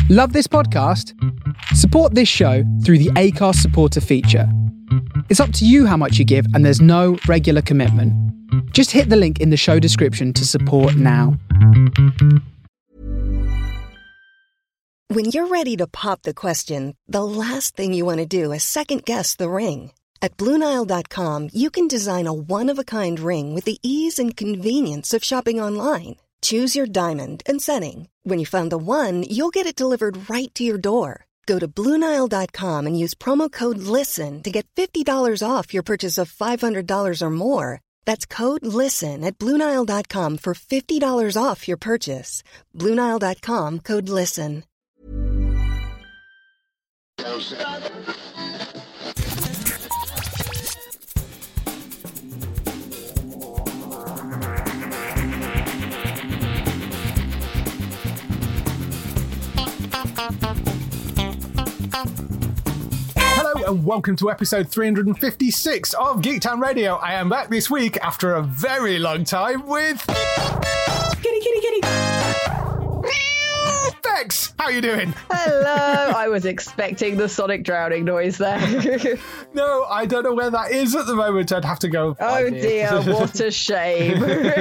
Love this podcast? Support this show through the Acast supporter feature. It's up to you how much you give, and there's no regular commitment. Just hit the link in the show description to support now. When you're ready to pop the question, the last thing you want to do is second-guess the ring. At BlueNile.com, you can design a one-of-a-kind ring with the ease and convenience of shopping online. Choose your diamond and setting. When you find the one, you'll get it delivered right to your door. Go to BlueNile.com and use promo code LISTEN to get $50 off your purchase of $500 or more. That's code LISTEN at BlueNile.com for $50 off your purchase. BlueNile.com, code LISTEN. And welcome to episode 356 of Geektown Radio. I am back this week after a very long time with... Kitty. Bex, how you doing? Hello. I was expecting the Sonic drowning noise there. No, I don't know where that is at the moment. I'd have to go. Oh dear, what a shame.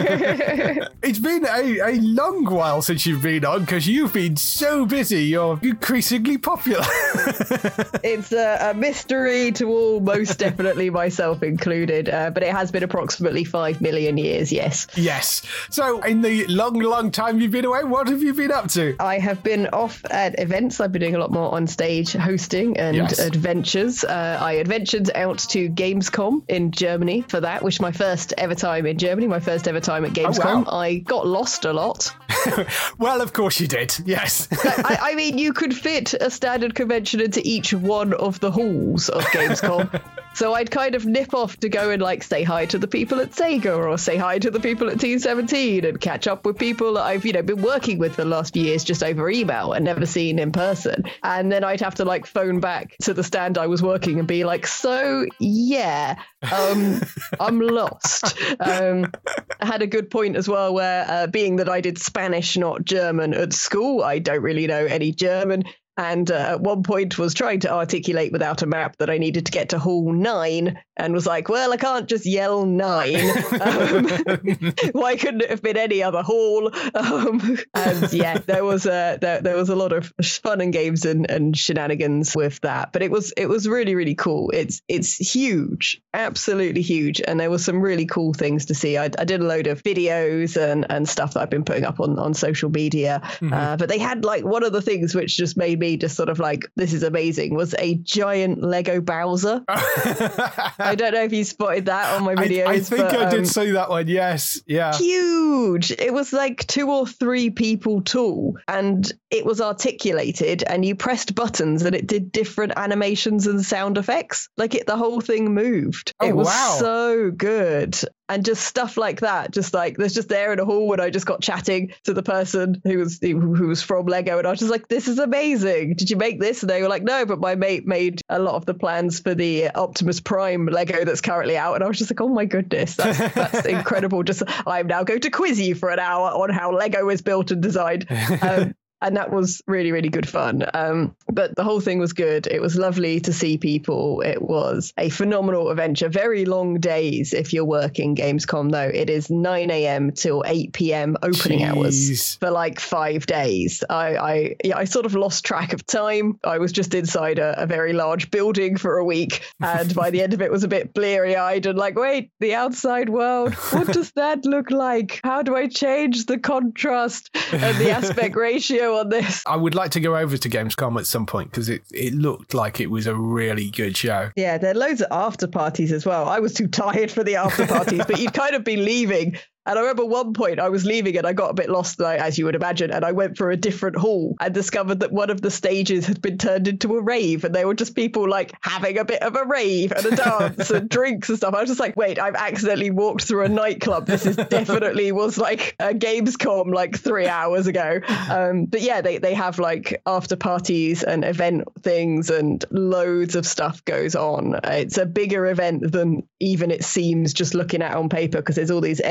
It's been a long while since you've been on because you've been so busy. You're increasingly popular. It's a mystery to all, most definitely myself included, but it has been approximately 5 million years, yes. Yes. So in the long time you've been away, what have you been up to? I have been off at events. I've been doing a lot more on stage hosting and adventures. I adventured out to Gamescom in Germany for that, which was my first ever time in Germany, my first ever time at Gamescom. Oh, wow. I got lost a lot. Well, of course you did, yes. I mean, you could fit a standard convention into each one of the halls of Gamescom. So I'd kind of nip off to go and like say hi to the people at Sega or say hi to the people at Team 17 and catch up with people that I've, been working with for the last few years just over email and never seen in person. And then I'd have to like phone back to the stand I was working and be like, so yeah, I'm lost. I had a good point as well where being that I did Spanish, not German at school, I don't really know any German. And at one point was trying to articulate without a map that I needed to get to Hall 9 and was like, well, I can't just yell 9. Why couldn't it have been any other hall? And yeah, there was a lot of fun and games and shenanigans with that. But it was really, really cool. It's huge, absolutely huge. And there was some really cool things to see. I did a load of videos and stuff that I've been putting up on social media. Mm-hmm. But they had like one of the things which just made me just sort of like, this is amazing, was a giant Lego Bowser. I don't know if you spotted that on my videos. I think I did see that one, yes. Yeah. Huge. It was like 2 or 3 people tall and it was articulated and you pressed buttons and it did different animations and sound effects. Like the whole thing moved. Oh, it was wow. so good. And just stuff like that, just like there's just there in a hall and I just got chatting to the person who was from Lego and I was just like, this is amazing. Did you make this? And they were like, no, but my mate made a lot of the plans for the Optimus Prime Lego that's currently out. And I was just like, oh my goodness, that's incredible. Just I'm now going to quiz you for an hour on how Lego is built and designed. And that was really, really good fun. But the whole thing was good. It was lovely to see people. It was a phenomenal adventure. Very long days if you're working Gamescom, though. It is 9 a.m. till 8 p.m. opening hours for like 5 days. I sort of lost track of time. I was just inside a very large building for a week. And by the end of it was a bit bleary-eyed and like, wait, the outside world, what does that look like? How do I change the contrast and the aspect ratio on this? I would like to go over to Gamescom at some point because it looked like it was a really good show. Yeah, there are loads of after parties as well. I was too tired for the after parties, but you'd kind of be leaving. And I remember one point I was leaving and I got a bit lost, as you would imagine, and I went for a different hall and discovered that one of the stages had been turned into a rave and there were just people like having a bit of a rave and a dance and drinks and stuff. I was just like, wait, I've accidentally walked through a nightclub. This is definitely was like a Gamescom like 3 hours ago. But yeah, they have like after parties and event things and loads of stuff goes on. It's a bigger event than even it seems just looking at it on paper because there's all these extra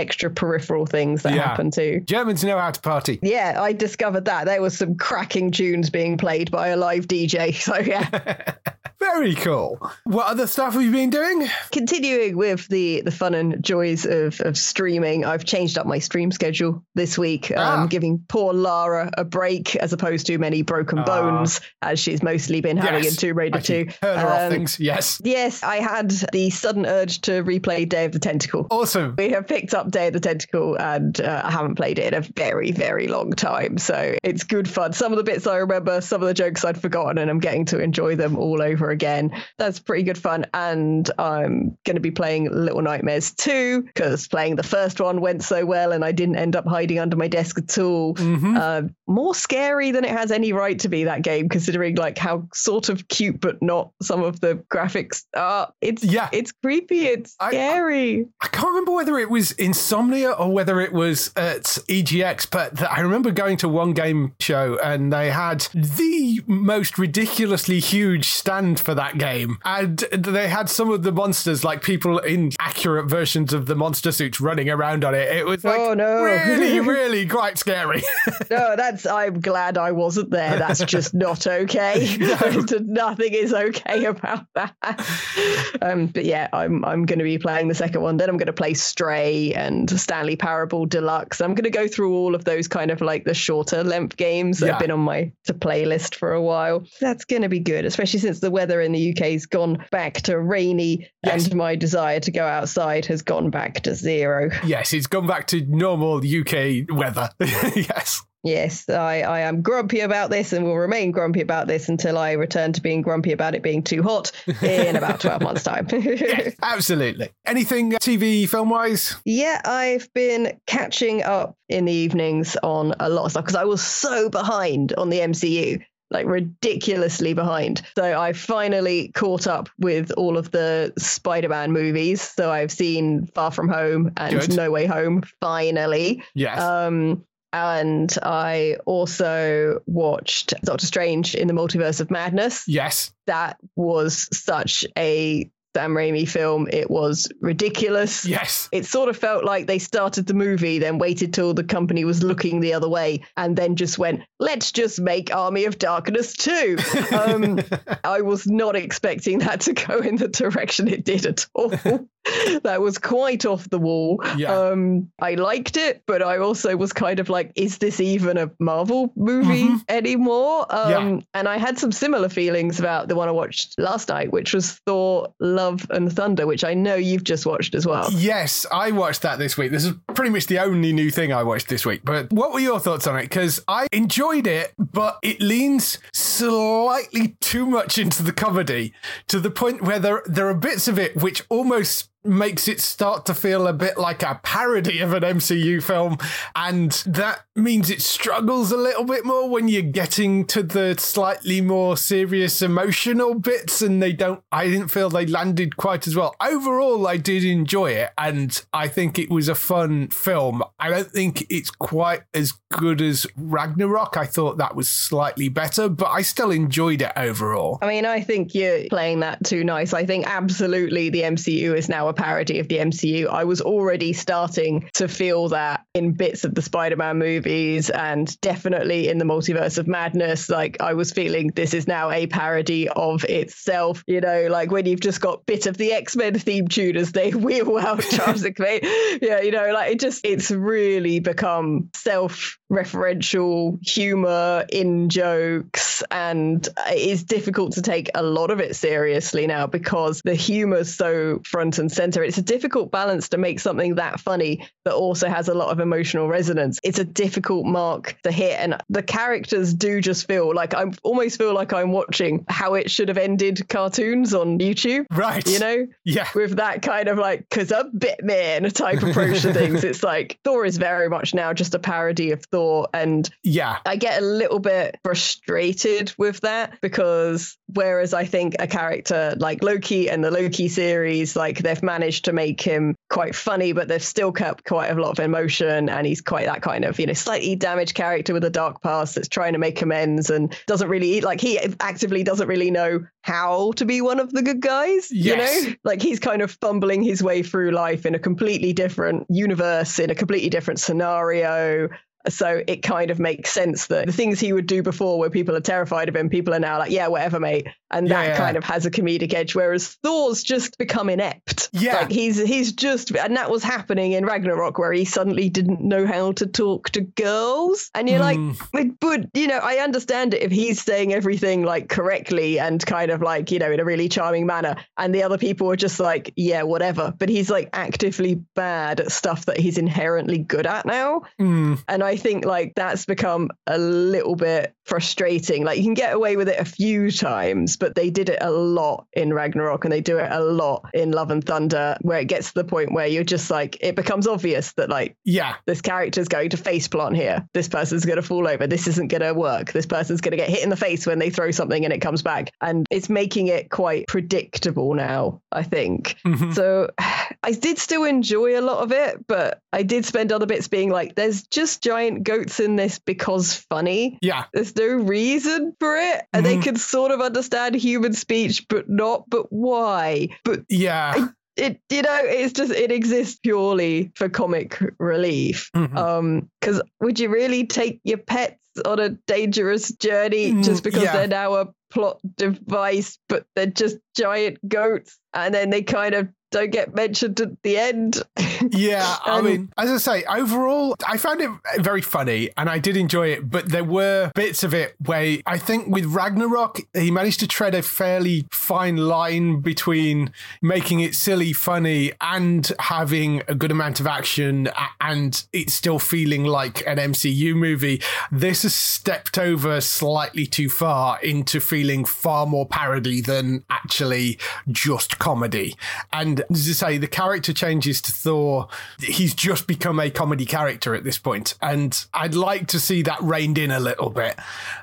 peripheral things that happen too. Germans know how to party. Yeah, I discovered that. There was some cracking tunes being played by a live DJ. So yeah. Very cool. What other stuff have you been doing? Continuing with the fun and joys of streaming, I've changed up my stream schedule this week, giving poor Lara a break as opposed to many broken bones, as she's mostly been having in Tomb Raider 2. Heard her off things, yes. Yes, I had the sudden urge to replay Day of the Tentacle. Awesome. We have picked up Day of the Tentacle and I haven't played it in a very, very long time. So it's good fun. Some of the bits I remember, some of the jokes I'd forgotten, and I'm getting to enjoy them all over again. That's pretty good fun. And I'm going to be playing Little Nightmares 2 because playing the first one went so well and I didn't end up hiding under my desk at all. More scary than it has any right to be, that game, considering like how sort of cute but not some of the graphics are. It's creepy. It's scary. I can't remember whether it was Insomnia or whether it was at EGX, but I remember going to one game show and they had the most ridiculously huge stand for that game. And they had some of the monsters, like people in accurate versions of the monster suits running around on it. It was like really, really quite scary. No, I'm glad I wasn't there. That's just not okay. Nothing is okay about that. But yeah, I'm going to be playing the second one. Then I'm going to play Stray and Stanley Parable Deluxe. I'm going to go through all of those kind of like the shorter length games that have been on my to-play list for a while. That's going to be good, especially since the weather in the UK's gone back to rainy and my desire to go outside has gone back to zero. Yes, it's gone back to normal UK weather. Yes. Yes, I am grumpy about this and will remain grumpy about this until I return to being grumpy about it being too hot in about 12 months' time. Yes, absolutely. Anything TV film-wise? Yeah, I've been catching up in the evenings on a lot of stuff because I was so behind on the MCU. Like ridiculously behind. So I finally caught up with all of the Spider-Man movies. So I've seen Far From Home and No Way Home, finally. Yes. And I also watched Doctor Strange in the Multiverse of Madness. Yes. That was such a Sam Raimi film. It was ridiculous. Yes. It sort of felt like they started the movie, then waited till the company was looking the other way, and then just went, let's just make Army of Darkness 2. I was not expecting that to go in the direction it did at all. That was quite off the wall. Yeah. I liked it, but I also was kind of like, is this even a Marvel movie anymore? And I had some similar feelings about the one I watched last night, which was Thor, Love and Thunder, which I know you've just watched as well. Yes, I watched that this week. This is pretty much the only new thing I watched this week. But what were your thoughts on it? Because I enjoyed it, but it leans slightly too much into the comedy to the point where there are bits of it which almost makes it start to feel a bit like a parody of an MCU film, and that means it struggles a little bit more when you're getting to the slightly more serious emotional bits, and I didn't feel they landed quite as well. Overall, I did enjoy it, and I think it was a fun film. I don't think it's quite as good as Ragnarok. I thought that was slightly better, but I still enjoyed it overall. I mean, I think you're playing that too nice. I think absolutely the MCU is now a parody of the MCU. I was already starting to feel that in bits of the Spider-Man movies and definitely in the Multiverse of Madness. Like, I was feeling this is now a parody of itself, you know, like when you've just got bit of the X-Men theme tune as they wheel out Charles Xavier. Yeah, you know, like it's really become self-referential humor in jokes, and it's difficult to take a lot of it seriously now because the humor's so front and center. It's a difficult balance to make something that funny that also has a lot of emotional resonance. It's a difficult mark to hit, and the characters do just feel like I almost feel like I'm watching how it should have ended cartoons on YouTube. Right. You know? Yeah. With that kind of like, 'cause I'm Batman type approach to things. It's like Thor is very much now just a parody of Thor, and yeah, I get a little bit frustrated with that because whereas I think a character like Loki and the Loki series, like they've managed to make him quite funny, but they've still kept quite a lot of emotion, and he's quite that kind of, slightly damaged character with a dark past that's trying to make amends and doesn't really, like, he actively doesn't really know how to be one of the good guys. Yes. Like, he's kind of fumbling his way through life in a completely different universe, in a completely different scenario. So it kind of makes sense that the things he would do before where people are terrified of him, people are now like, yeah, whatever, mate. And that kind of has a comedic edge, whereas Thor's just become inept. Yeah. Like he's just, and that was happening in Ragnarok, where he suddenly didn't know how to talk to girls. And you're like, but, I understand it if he's saying everything like correctly and kind of like, in a really charming manner. And the other people are just like, yeah, whatever. But he's like actively bad at stuff that he's inherently good at now. And I think like that's become a little bit frustrating. Like you can get away with it a few times, but they did it a lot in Ragnarok and they do it a lot in Love and Thunder, where it gets to the point where you're just like, it becomes obvious that like, this character's going to face plant here. This person's going to fall over. This isn't going to work. This person's going to get hit in the face when they throw something and it comes back. And it's making it quite predictable now, I think. So I did still enjoy a lot of it, but I did spend other bits being like, there's just giant goats in this because funny. Yeah. There's no reason for it. And they can sort of understand human speech, but not. But why? But yeah. It's just, it exists purely for comic relief. Because would you really take your pets on a dangerous journey just because they're now a plot device, but they're just giant goats and then they kind of don't get mentioned at the end? Yeah, I mean, as I say, overall, I found it very funny and I did enjoy it, but there were bits of it where I think with Ragnarok, he managed to tread a fairly fine line between making it silly, funny, and having a good amount of action and it still feeling like an MCU movie. This has stepped over slightly too far into feeling far more parody than actually just comedy. And as I say, the character changes to Thor. He's just become a comedy character at this point, and I'd like to see that reined in a little bit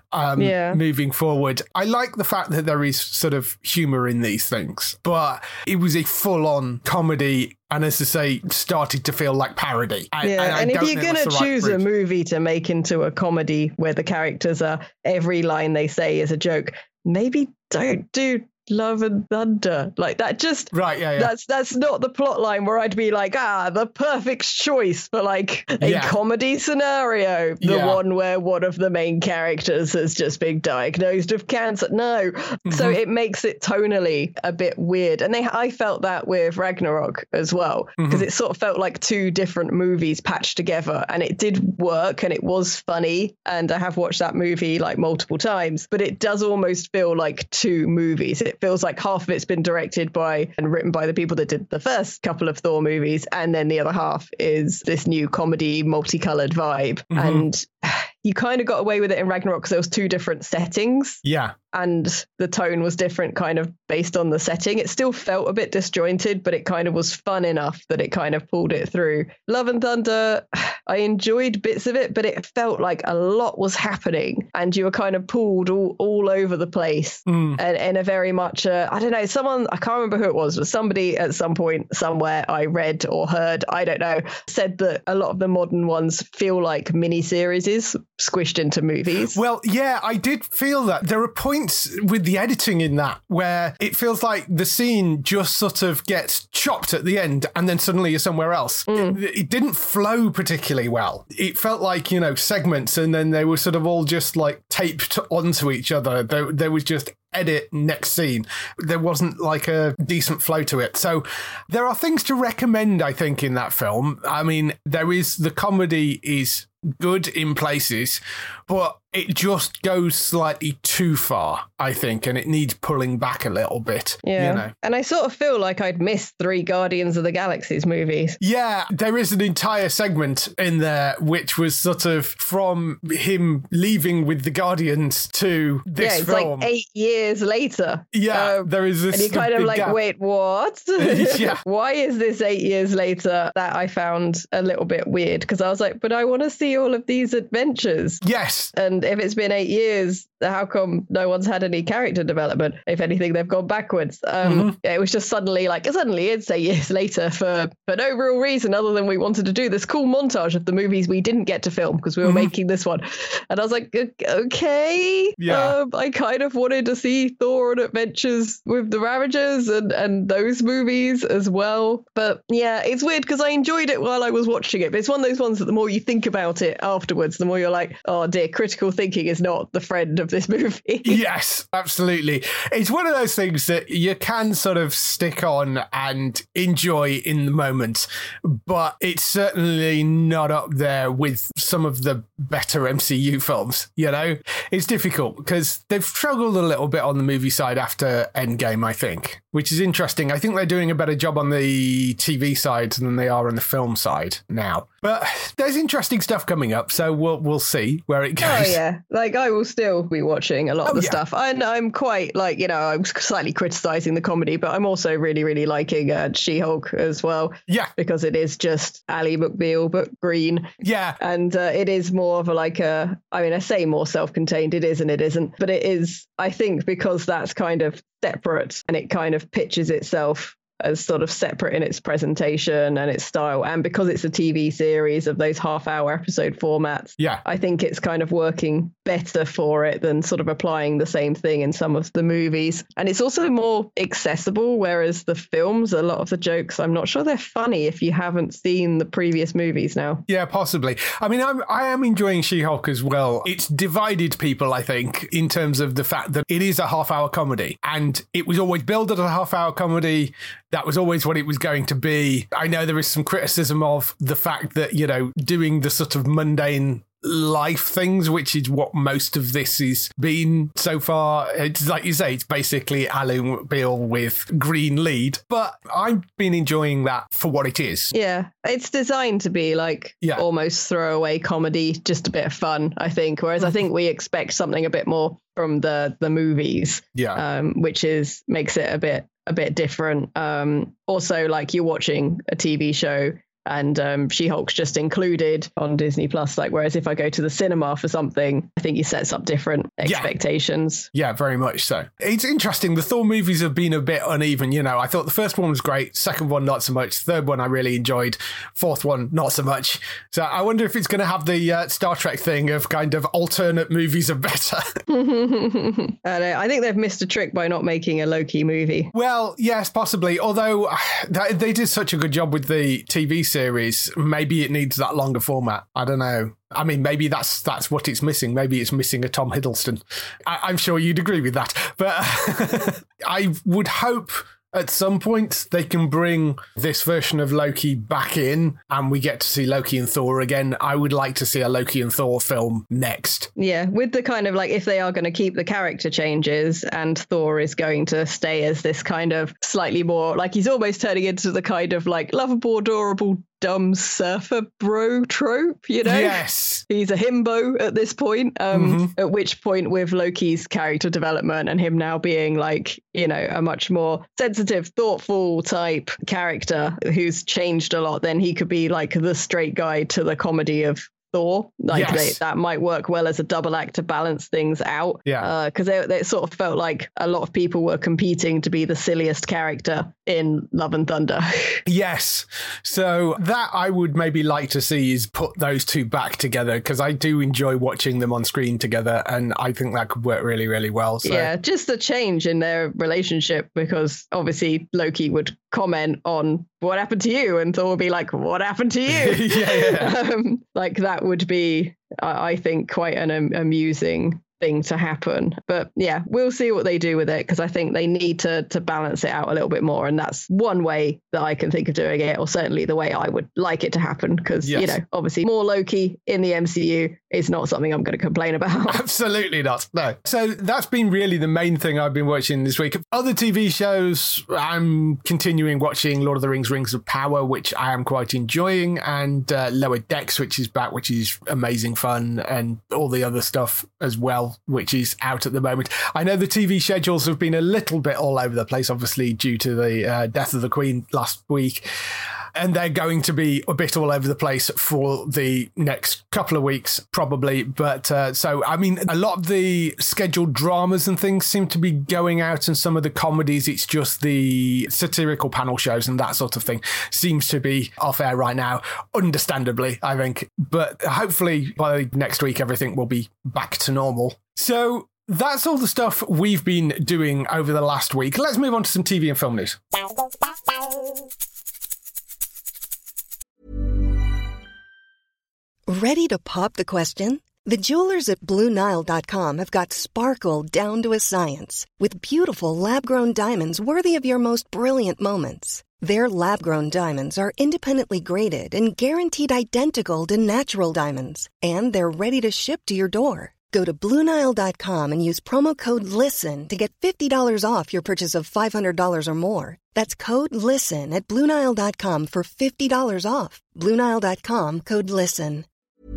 moving forward. I like the fact that there is sort of humor in these things, but it was a full-on comedy, and as I say, started to feel like parody. And if you're going to choose a movie to make into a comedy where the characters are, every line they say is a joke, maybe don't do Love and Thunder. Like that just that's not the plot line where I'd be like, the perfect choice for like a comedy scenario, the one where one of the main characters has just been diagnosed with cancer. No. So it makes it tonally a bit weird, and I felt that with Ragnarok as well, because it sort of felt like two different movies patched together, and it did work and it was funny, and I have watched that movie like multiple times, but it does almost feel like two movies. It feels like half of it's been directed by and written by the people that did the first couple of Thor movies, and then the other half is this new comedy multicolored vibe. And you kind of got away with it in Ragnarok because there was two different settings. Yeah. And the tone was different kind of based on the setting. It still felt a bit disjointed, but it kind of was fun enough that it kind of pulled it through. Love and Thunder, I enjoyed bits of it, but it felt like a lot was happening and you were kind of pulled all over the place. And in a very much, I don't know, I can't remember who it was, but somebody at some point somewhere I read or heard, I don't know, said that a lot of the modern ones feel like miniseries squished into movies. Well, yeah, I did feel that. There are points with the editing in that where it feels like the scene just sort of gets chopped at the end and then suddenly you're somewhere else. It didn't flow particularly well. It felt like, segments, and then they were sort of all just like taped onto each other. There was just edit, next scene. There wasn't like a decent flow to it. So there are things to recommend, I think, in that film. I mean, the comedy is good in places, but it just goes slightly too far, I think, and it needs pulling back a little bit. Yeah. And I sort of feel like I'd missed 3 Guardians of the Galaxy's movies. Yeah, there is an entire segment in there which was sort of from him leaving with the Guardians to this film. Yeah, it's like 8 years later. Yeah, there is this. And you're kind of like, gap. Wait, what? Yeah. Why is this 8 years later? That I found a little bit weird, because I was like, but I want to see all of these adventures. Yes. And And if it's been 8 years, how come no one's had any character development? If anything, they've gone backwards. It was just suddenly it's 8 years later for no real reason other than we wanted to do this cool montage of the movies we didn't get to film because we were making this one. And I was like, okay. Yeah. I kind of wanted to see Thor on Adventures with the Ravagers and those movies as well. But yeah, it's weird because I enjoyed it while I was watching it. But it's one of those ones that the more you think about it afterwards, the more you're like, oh dear, critical thinking is not the friend of this movie. Yes, absolutely. It's one of those things that you can sort of stick on and enjoy in the moment, but it's certainly not up there with some of the better MCU films, you know? It's difficult because they've struggled a little bit on the movie side after Endgame, I think, which is interesting. I think they're doing a better job on the TV side than they are on the film side now. But there's interesting stuff coming up, so we'll see where it goes. Oh yeah, like I will still be watching a lot of the stuff. And I'm quite like, you know, I'm slightly criticizing the comedy, but I'm also really, really liking She-Hulk as well. Yeah. Because it is just Ally McBeal, but green. Yeah. And it is more of I say more self-contained, it is and it isn't, but it is, I think, because that's kind of separate and it kind of pitches itself as sort of separate in its presentation and its style. And because it's a TV series of those half-hour episode formats, I think it's kind of working better for it than sort of applying the same thing in some of the movies. And it's also more accessible, whereas the films, a lot of the jokes, I'm not sure they're funny if you haven't seen the previous movies now. Yeah, possibly. I mean, I am enjoying She-Hulk as well. It's divided people, I think, in terms of the fact that it is a half-hour comedy. And it was always billed as a half-hour comedy. That was always what it was going to be. I know there is some criticism of the fact that, you know, doing the sort of mundane life things, which is what most of this has been so far. It's like you say, it's basically Ally McBeal with green lead, but I've been enjoying that for what it is. Yeah, it's designed to be like almost throwaway comedy, just a bit of fun, I think. Whereas I think we expect something a bit more from the movies, which makes it a bit different. Also, like you're watching a TV show and She-Hulk's just included on Disney Plus. Like, whereas if I go to the cinema for something, I think he sets up different expectations. Yeah, very much so. It's interesting. The Thor movies have been a bit uneven. You know, I thought the first one was great. Second one, not so much. Third one, I really enjoyed. Fourth one, not so much. So I wonder if it's going to have the Star Trek thing of kind of alternate movies are better. I think they've missed a trick by not making a Loki movie. Well, yes, possibly. Although they did such a good job with the TV series, maybe it needs that longer format. I don't know. I mean, maybe that's what it's missing. Maybe it's missing a Tom Hiddleston. I'm sure you'd agree with that. But I would hope at some point they can bring this version of Loki back in and we get to see Loki and Thor again. I would like to see a Loki and Thor film next. Yeah, with the kind of like, if they are going to keep the character changes and Thor is going to stay as this kind of slightly more, like he's almost turning into the kind of like lovable, adorable, dumb surfer bro trope, you know? Yes. He's a himbo at this point, at which point with Loki's character development and him now being like, you know, a much more sensitive, thoughtful type character who's changed a lot, then he could be like the straight guy to the comedy of Thor. Like that might work well as a double act to balance things out. Yeah. Because it sort of felt like a lot of people were competing to be the silliest character in Love and Thunder. Yes. So that I would maybe like to see is put those two back together, because I do enjoy watching them on screen together, and I think that could work really, really well. So. Yeah, just the change in their relationship, because obviously Loki would comment on what happened to you and Thor would be like, what happened to you? Like that would be, I think, quite an amusing thing to happen. But yeah, we'll see what they do with it, because I think they need to balance it out a little bit more, and that's one way that I can think of doing it, or certainly the way I would like it to happen, because you know, obviously more Loki in the MCU is not something I'm going to complain about. Absolutely not. No. So that's been really the main thing I've been watching this week. Other TV shows, I'm continuing watching Lord of the Rings, Rings of Power, which I am quite enjoying, and Lower Decks, which is back, which is amazing fun, and all the other stuff as well, which is out at the moment. I know the TV schedules have been a little bit all over the place, obviously due to the death of the Queen last week. And they're going to be a bit all over the place for the next couple of weeks, probably. But so, I mean, a lot of the scheduled dramas and things seem to be going out, and some of the comedies, it's just the satirical panel shows and that sort of thing seems to be off air right now, understandably, I think. But hopefully by next week, everything will be back to normal. So that's all the stuff we've been doing over the last week. Let's move on to some TV and film news. Ready to pop the question? The jewelers at BlueNile.com have got sparkle down to a science with beautiful lab-grown diamonds worthy of your most brilliant moments. Their lab-grown diamonds are independently graded and guaranteed identical to natural diamonds, and they're ready to ship to your door. Go to BlueNile.com and use promo code LISTEN to get $50 off your purchase of $500 or more. That's code LISTEN at BlueNile.com for $50 off. BlueNile.com, code LISTEN.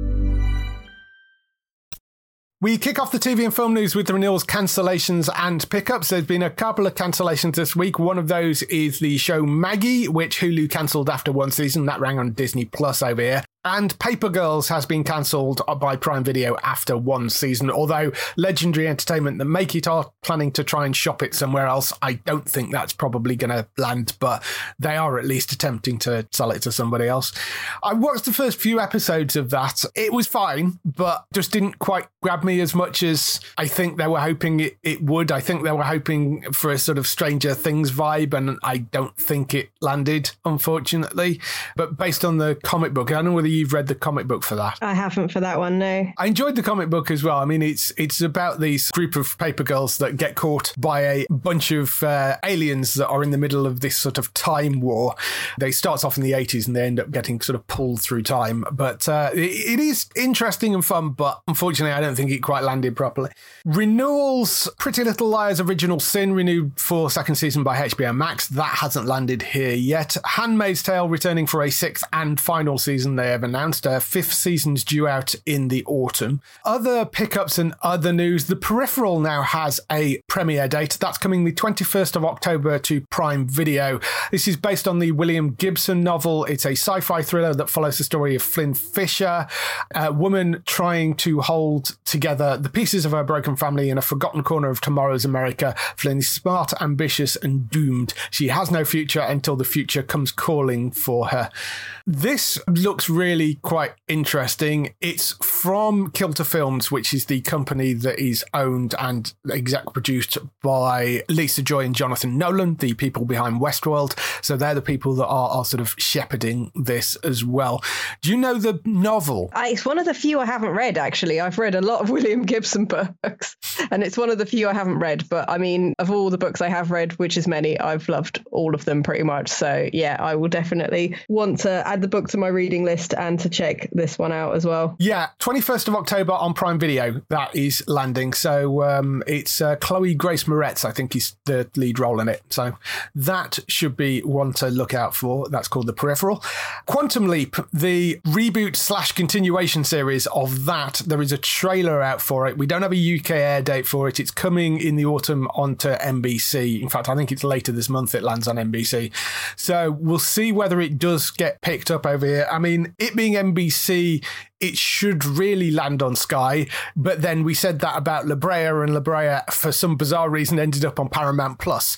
We kick off the TV and film news with the renewals, cancellations and pickups. There's been a couple of cancellations this week. One of those is the show Maggie, which Hulu cancelled after one season. That ran on Disney Plus over here. And Paper Girls has been cancelled by Prime Video after one season, although Legendary Entertainment that make it are planning to try and shop it somewhere else. I don't think that's probably going to land, but they are at least attempting to sell it to somebody else. I watched the first few episodes of that. It was fine, but just didn't quite grab me as much as I think they were hoping it would. I think they were hoping for a sort of Stranger Things vibe, and I don't think it landed, unfortunately. But based on the comic book, I don't know whether you've read the comic book for that. I haven't for that one, no. I enjoyed the comic book as well. I mean, it's about these group of paper girls that get caught by a bunch of aliens that are in the middle of this sort of time war. They start off in the 80s and they end up getting sort of pulled through time. But it is interesting and fun, but unfortunately, I don't think it quite landed properly. Renewals, Pretty Little Liars Original Sin renewed for second season by HBO Max. That hasn't landed here yet. Handmaid's Tale returning for a sixth and final season they have announced. Fifth season's due out in the autumn. Other pickups and other news. The Peripheral now has a premiere date. That's coming the 21st of October to Prime Video. This is based on the William Gibson novel. It's a sci-fi thriller that follows the story of Flynn Fisher, a woman trying to hold together the pieces of her broken family in a forgotten corner of tomorrow's America. Flynn is smart, ambitious, and doomed. She has no future until the future comes calling for her. This looks really quite interesting. It's from Kilter Films, which is the company that is owned and exec produced by Lisa Joy and Jonathan Nolan, the people behind Westworld. So they're the people that are sort of shepherding this as well. Do you know the novel? It's one of the few I haven't read, actually. I've read a lot of William Gibson books, and it's one of the few I haven't read. But I mean, of all the books I have read, which is many, I've loved all of them pretty much. So yeah, I will definitely want to add the book to my reading list and to check this one out as well. Yeah, 21st of October on Prime Video, that is landing. So it's Chloe Grace Moretz, I think, is the lead role in it. So that should be one to look out for. That's called The Peripheral. Quantum Leap, the reboot / continuation series of that. There is a trailer out for it. We don't have a UK air date for it. It's coming in the autumn onto NBC. In fact, I think it's later this month it lands on NBC. So we'll see whether it does get picked up over here. I mean, it being NBC, it should really land on Sky, but then we said that about La Brea, and La Brea, for some bizarre reason, ended up on Paramount Plus.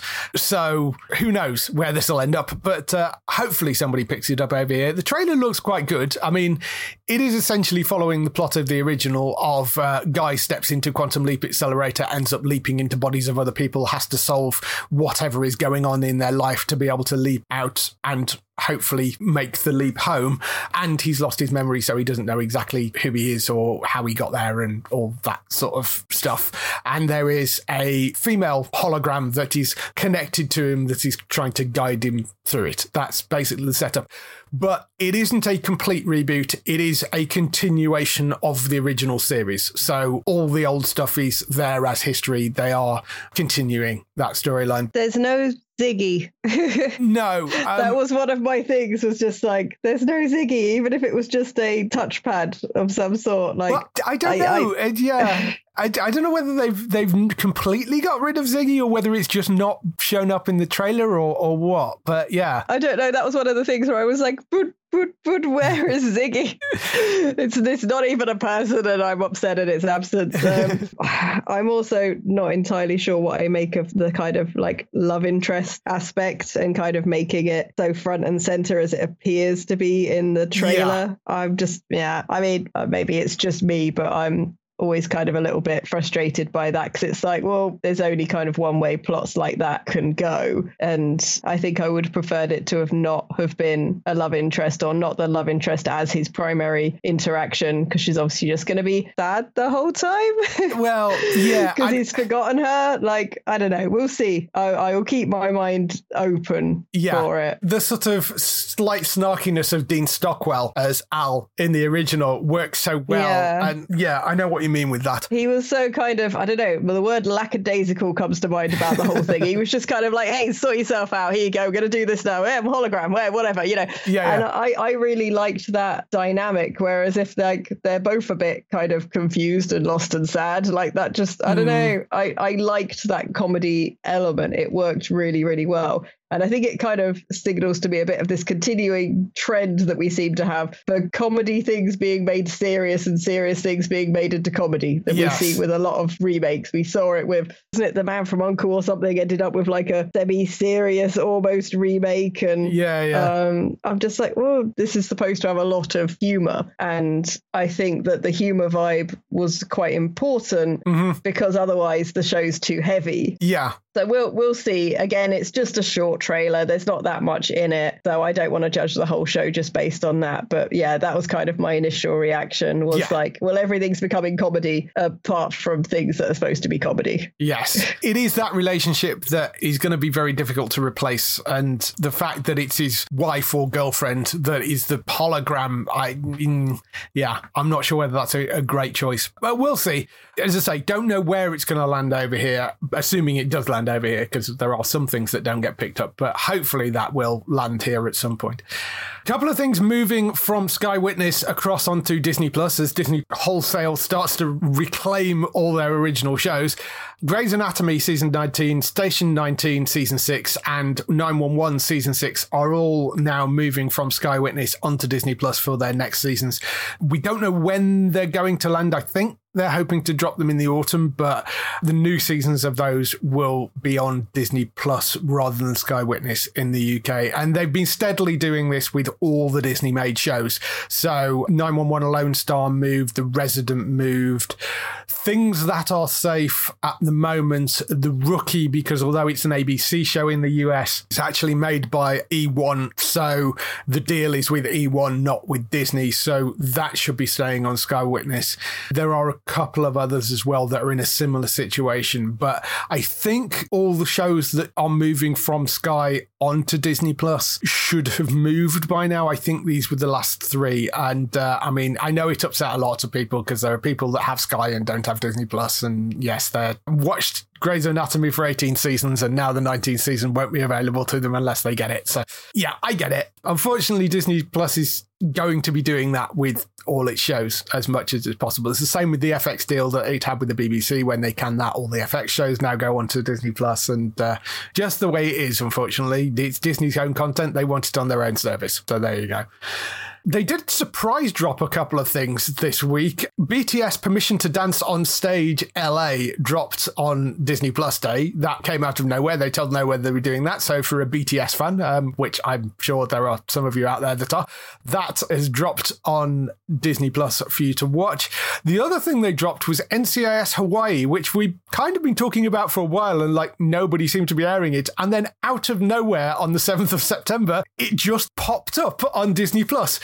So who knows where this will end up, but hopefully somebody picks it up over here. The trailer looks quite good. I mean, it is essentially following the plot of the original of Guy steps into Quantum Leap Accelerator, ends up leaping into bodies of other people, has to solve whatever is going on in their life to be able to leap out and hopefully make the leap home. And he's lost his memory, so he doesn't know exactly who he is or how he got there and all that sort of stuff. And there is a female hologram that is connected to him that is trying to guide him through it. That's basically the setup. But it isn't a complete reboot. It is a continuation of the original series. So all the old stuff is there as history. They are continuing that storyline. There's no Ziggy. No. That was one of my things, was just like, there's no Ziggy, even if it was just a touchpad of some sort. Like, well, I don't know. I don't know whether they've completely got rid of Ziggy or whether it's just not shown up in the trailer or what. But yeah. I don't know. That was one of the things where I was like, but where is Ziggy? It's not even a person, and I'm upset at its absence. I'm also not entirely sure what I make of the kind of like love interest aspect and kind of making it so front and center as it appears to be in the trailer. I'm just, I mean, maybe it's just me, but I'm always kind of a little bit frustrated by that, because it's like, well, there's only kind of one way plots like that can go, and I think I would have preferred it to have not have been a love interest, or not the love interest as his primary interaction, because she's obviously just going to be sad the whole time. Well, yeah, because he's forgotten her. Like, I don't know, we'll see. I will keep my mind open for it. The sort of slight snarkiness of Dean Stockwell as Al in the original works so well, and I know what you mean with that. He was so kind of, I don't know, the word lackadaisical comes to mind about the whole thing. He was just kind of like, hey, sort yourself out, here you go, I'm gonna do this now, I'm a hologram, whatever, you know. And I really liked that dynamic, whereas if they're both a bit kind of confused and lost and sad, like that, just I don't know, I liked that comedy element. It worked really, really well. And I think it kind of signals to me a bit of this continuing trend that we seem to have for comedy things being made serious and serious things being made into comedy that we see with a lot of remakes. We saw it with, wasn't it The Man from U.N.C.L.E. or something, ended up with like a semi-serious almost remake. And I'm just like, well, this is supposed to have a lot of humor. And I think that the humor vibe was quite important because otherwise the show's too heavy. Yeah. So we'll see. Again, it's just a short trailer. There's not that much in it, so I don't want to judge the whole show just based on that. But yeah, that was kind of my initial reaction, was like, well, everything's becoming comedy apart from things that are supposed to be comedy. Yes, it is that relationship that is going to be very difficult to replace, and the fact that it's his wife or girlfriend that is the hologram, I'm not sure whether that's a great choice, but we'll see. As I say, don't know where it's going to land over here, assuming it does land over here, because there are some things that don't get picked up, but hopefully that will land here at some point. A couple of things moving from Sky Witness across onto Disney Plus as Disney wholesale starts to reclaim all their original shows. Grey's Anatomy Season 19, Station 19 Season 6, and 911 Season 6 are all now moving from Sky Witness onto Disney Plus for their next seasons. We don't know when they're going to land. I think they're hoping to drop them in the autumn, but the new seasons of those will be on Disney Plus rather than Sky Witness in the UK. And they've been steadily doing this with all the Disney made shows. So 911 Lone Star moved, The Resident moved. Things that are safe at the moment, The Rookie, because although it's an ABC show in the US, it's actually made by E1. So the deal is with E1, not with Disney. So that should be staying on Sky Witness. There are a couple of others as well that are in a similar situation, but I think all the shows that are moving from Sky onto Disney Plus should have moved by now. I think these were the last three, and I mean, I know it upset a lot of people because there are people that have Sky and don't have Disney Plus, and yes, they watched Grey's Anatomy for 18 seasons, and now the 19th season won't be available to them unless they get it. So yeah, I get it. Unfortunately, Disney Plus is going to be doing that with all its shows as much as is possible. It's the same with the FX deal that it had with the BBC. When they can that, all the FX shows now go onto Disney Plus, and just the way it is, unfortunately. It's Disney's own content. They want it on their own service. So there you go. They did surprise drop a couple of things this week. BTS Permission to Dance on Stage LA dropped on Disney Plus Day. That came out of nowhere. They told nowhere they were doing that. So for a BTS fan, which I'm sure there are some of you out there that are, that has dropped on Disney Plus for you to watch. The other thing they dropped was NCIS Hawaii, which we've kind of been talking about for a while, and like nobody seemed to be airing it. And then out of nowhere on the 7th of September, it just popped up on Disney Plus.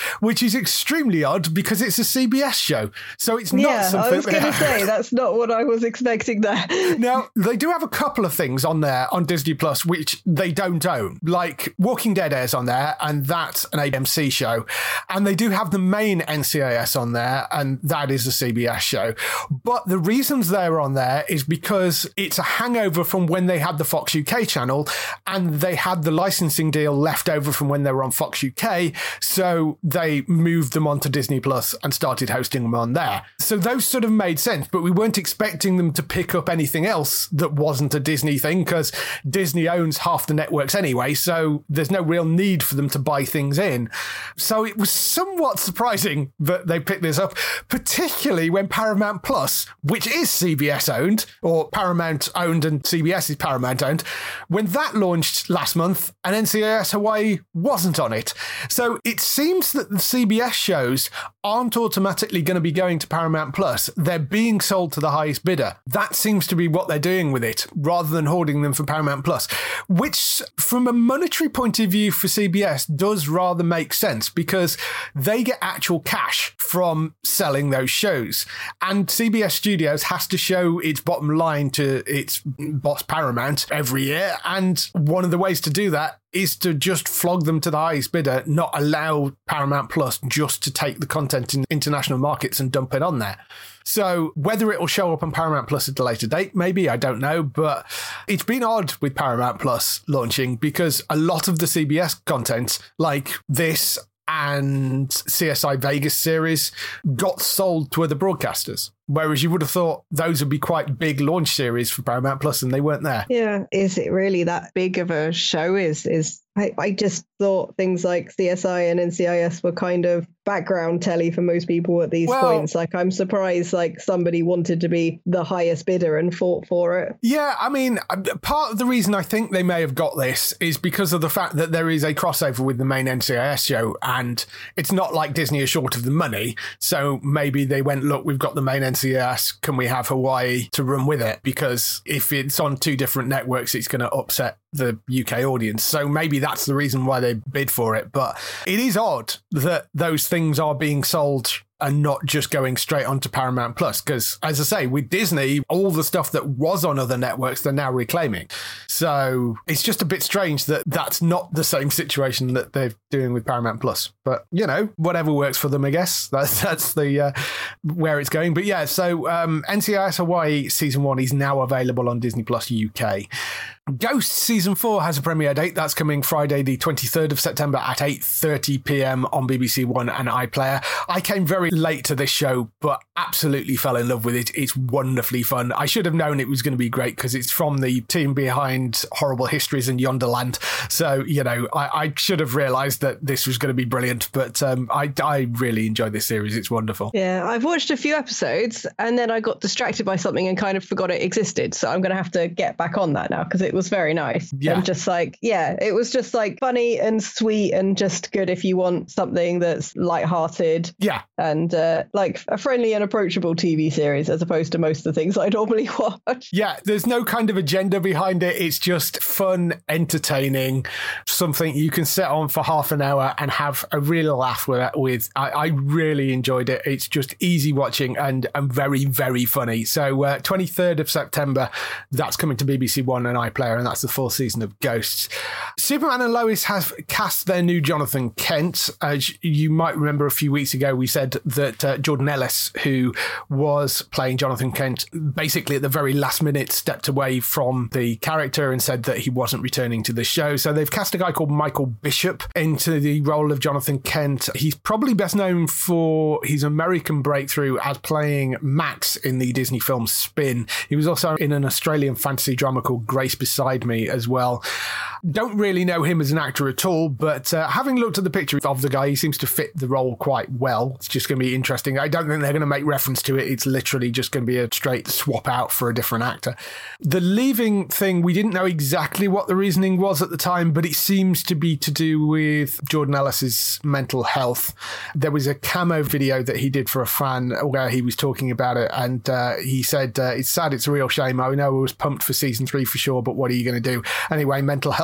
which is extremely odd because it's a CBS show. So it's not something... I was going to say, that's not what I was expecting there. Now, they do have a couple of things on there on Disney Plus which they don't own. Like Walking Dead airs on there, and that's an AMC show. And they do have the main NCIS on there, and that is a CBS show. But the reasons they're on there is because it's a hangover from when they had the Fox UK channel, and they had the licensing deal left over from when they were on Fox UK, so they moved them onto Disney Plus and started hosting them on there. So those sort of made sense, but we weren't expecting them to pick up anything else that wasn't a Disney thing, because Disney owns half the networks anyway, so there's no real need for them to buy things in. So it was somewhat surprising that they picked this up, particularly when Paramount Plus, which is CBS owned, or Paramount owned and CBS is Paramount owned, when that launched last month, and NCIS Hawaii wasn't on it. So it seems that the CBS shows aren't automatically going to be going to Paramount Plus. They're being sold to the highest bidder. That seems to be what they're doing with it, rather than hoarding them for Paramount Plus, which from a monetary point of view for CBS does rather make sense, because they get actual cash from selling those shows. And CBS Studios has to show its bottom line to its boss Paramount every year. And one of the ways to do that is to just flog them to the highest bidder, not allow Paramount Plus just to take the content in international markets and dump it on there. So whether it will show up on Paramount Plus at a later date, maybe, I don't know. But it's been odd with Paramount Plus launching, because a lot of the CBS content, like this and CSI Vegas series, got sold to other broadcasters. Whereas you would have thought those would be quite big launch series for Paramount Plus, and they weren't there. Yeah, is it really that big of a show? I just thought things like CSI and NCIS were kind of background telly for most people at these points. Like, I'm surprised like somebody wanted to be the highest bidder and fought for it. Yeah, I mean, part of the reason I think they may have got this is because of the fact that there is a crossover with the main NCIS show, and it's not like Disney is short of the money. So maybe they went, look, we've got the main NCIS, can we have Hawaii to run with it? Because if it's on two different networks, it's going to upset the UK audience. So maybe that's the reason why they bid for it. But it is odd that those things are being sold and not just going straight onto Paramount Plus. Because, as I say, with Disney, all the stuff that was on other networks, they're now reclaiming. So it's just a bit strange that that's not the same situation that they're doing with Paramount Plus. But, you know, whatever works for them, I guess. That's the where it's going. But yeah, so NCIS Hawaii Season 1 is now available on Disney Plus UK. Ghosts Season 4 has a premiere date. That's coming Friday the 23rd of September at 8:30 p.m. on BBC One and iPlayer. I came very late to this show, but absolutely fell in love with it. It's wonderfully fun. I should have known it was going to be great because it's from the team behind Horrible Histories and Yonderland. So, you know, I should have realised that this was going to be brilliant, but I really enjoyed this series. It's wonderful. Yeah, I've watched a few episodes and then I got distracted by something and kind of forgot it existed. So I'm going to have to get back on that now because it was very nice. Yeah. And just like, yeah, it was just like funny and sweet and just good if you want something that's lighthearted. Yeah. And like a friendly and approachable TV series as opposed to most of the things I normally watch. Yeah, there's no kind of agenda behind it. It's just fun, entertaining, something you can sit on for half an hour and have a real laugh with. I really enjoyed it. It's just easy watching and very, very funny. So 23rd of September, that's coming to BBC One and iPlayer, and that's the full season of Ghosts. Superman and Lois have cast their new Jonathan Kent. As you might remember, a few weeks ago, we said that Jordan Ellis, who was playing Jonathan Kent, basically at the very last minute stepped away from the character and said that he wasn't returning to the show. So they've cast a guy called Michael Bishop into the role of Jonathan Kent. He's probably best known for his American breakthrough as playing Max in the Disney film Spin. He was also in an Australian fantasy drama called Grace Beside Me as well. Don't really know him as an actor at all, but having looked at the picture of the guy, he seems to fit the role quite well. It's just going to be interesting. I don't think they're going to make reference to it. It's literally just going to be a straight swap out for a different actor. The leaving thing, we didn't know exactly what the reasoning was at the time, but it seems to be to do with Jordan Ellis's mental health. There was a camo video that he did for a fan where he was talking about it, and he said, it's sad, it's a real shame. I know I was pumped for season 3 for sure, but what are you going to do? Anyway, mental health is definitely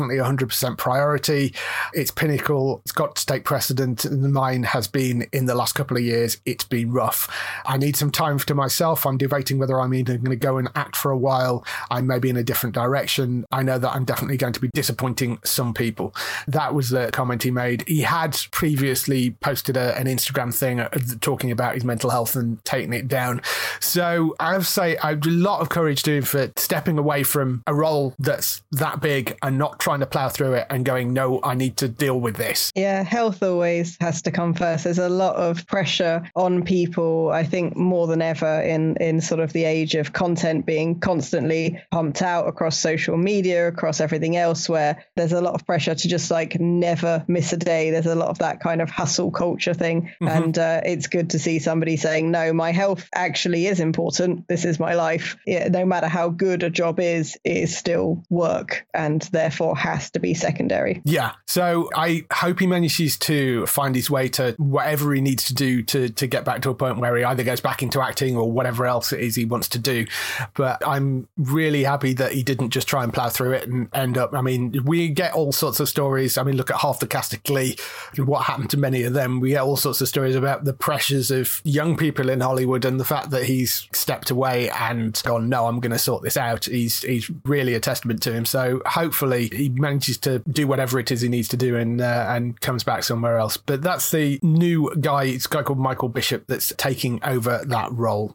definitely 100% priority. It's pinnacle. It's got to take precedent. And mine has been in the last couple of years. It's been rough. I need some time to myself. I'm debating whether I'm either going to go and act for a while. I may be in a different direction. I know that I'm definitely going to be disappointing some people. That was the comment he made. He had previously posted an Instagram thing talking about his mental health and taking it down. So I have to say, I have a lot of courage to him for stepping away from a role that's that big and not trying to plow through it and going, no, I need to deal with this. Yeah, health always has to come first. There's a lot of pressure on people, I think more than ever in sort of the age of content being constantly pumped out across social media, across everything else, where there's a lot of pressure to just like never miss a day. There's a lot of that kind of hustle culture thing. And it's good to see somebody saying, no, my health actually is important. This is my life. Yeah, no matter how good a job is, it is still work and therefore has to be secondary. Yeah. So I hope he manages to find his way to whatever he needs to do to get back to a point where he either goes back into acting or whatever else it is he wants to do. But I'm really happy that he didn't just try and plow through it and end up, I mean, we get all sorts of stories. I mean, look at half the cast of Glee, what happened to many of them. We get all sorts of stories about the pressures of young people in Hollywood and the fact that he's stepped away and gone, no, I'm going to sort this out. He's really a testament to him. So hopefully he manages to do whatever it is he needs to do and comes back somewhere else. But that's the new guy. It's a guy called Michael Bishop that's taking over that role.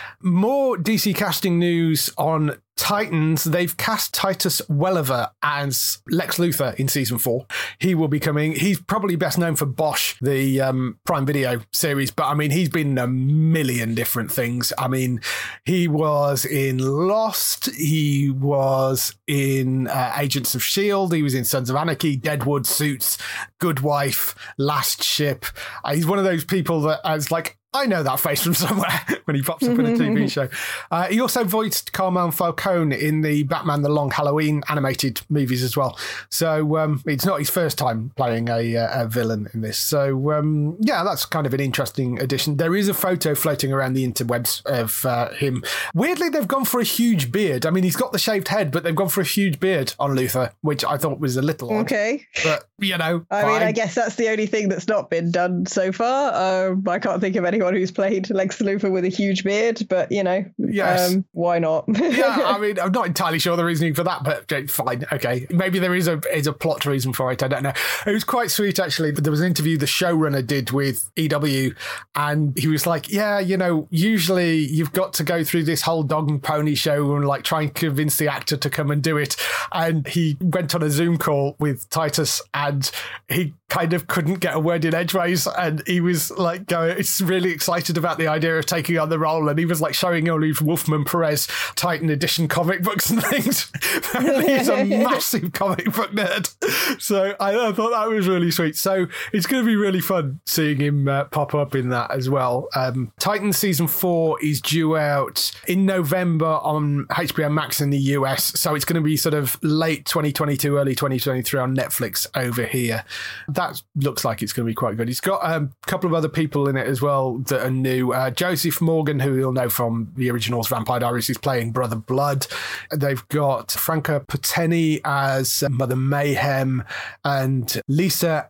More DC casting news on Titans. They've cast Titus Welliver as Lex Luthor in season 4. He will be coming. He's probably best known for Bosch, the Prime Video series, but I mean, he's been in a million different things. I mean, he was in Lost. He was in Agents of S.H.I.E.L.D. He was in Sons of Anarchy, Deadwood, Suits, Good Wife, Last Ship. He's one of those people that is like, I know that face from somewhere when he pops up in a TV show. He also voiced Carmine Falcone in the Batman The Long Halloween animated movies as well. So it's not his first time playing a villain in this. So yeah, that's kind of an interesting addition. There is a photo floating around the interwebs of him. Weirdly, they've gone for a huge beard. I mean, he's got the shaved head, but they've gone for a huge beard on Luthor, which I thought was a little odd. Okay. But, you know, I mean, I guess that's the only thing that's not been done so far. I can't think of anyone who's played Lex Luthor with a huge beard, but you know, yes. Why not? Yeah, I mean, I'm not entirely sure the reasoning for that, but fine, okay. Maybe there is a plot reason for it, I don't know. It was quite sweet, actually. There was an interview the showrunner did with EW, and he was like, yeah, you know, usually you've got to go through this whole dog and pony show and like try and convince the actor to come and do it. And he went on a Zoom call with Titus and he kind of couldn't get a word in edgeways, and he was like going, it's really excited about the idea of taking on the role, and he was like showing all these Wolfman Perez Titan edition comic books and things. Apparently he's a massive comic book nerd, so I thought that was really sweet. So it's going to be really fun seeing him pop up in that as well. Titan season 4 is due out in November on HBO Max in the US, so it's going to be sort of late 2022, early 2023 on Netflix over here. That looks like it's going to be quite good. It's got a couple of other people in it as well that are new. Joseph Morgan, who you'll know from the originals Vampire Diaries, is playing Brother Blood. They've got Franca Poteni as Mother Mayhem, and Lisa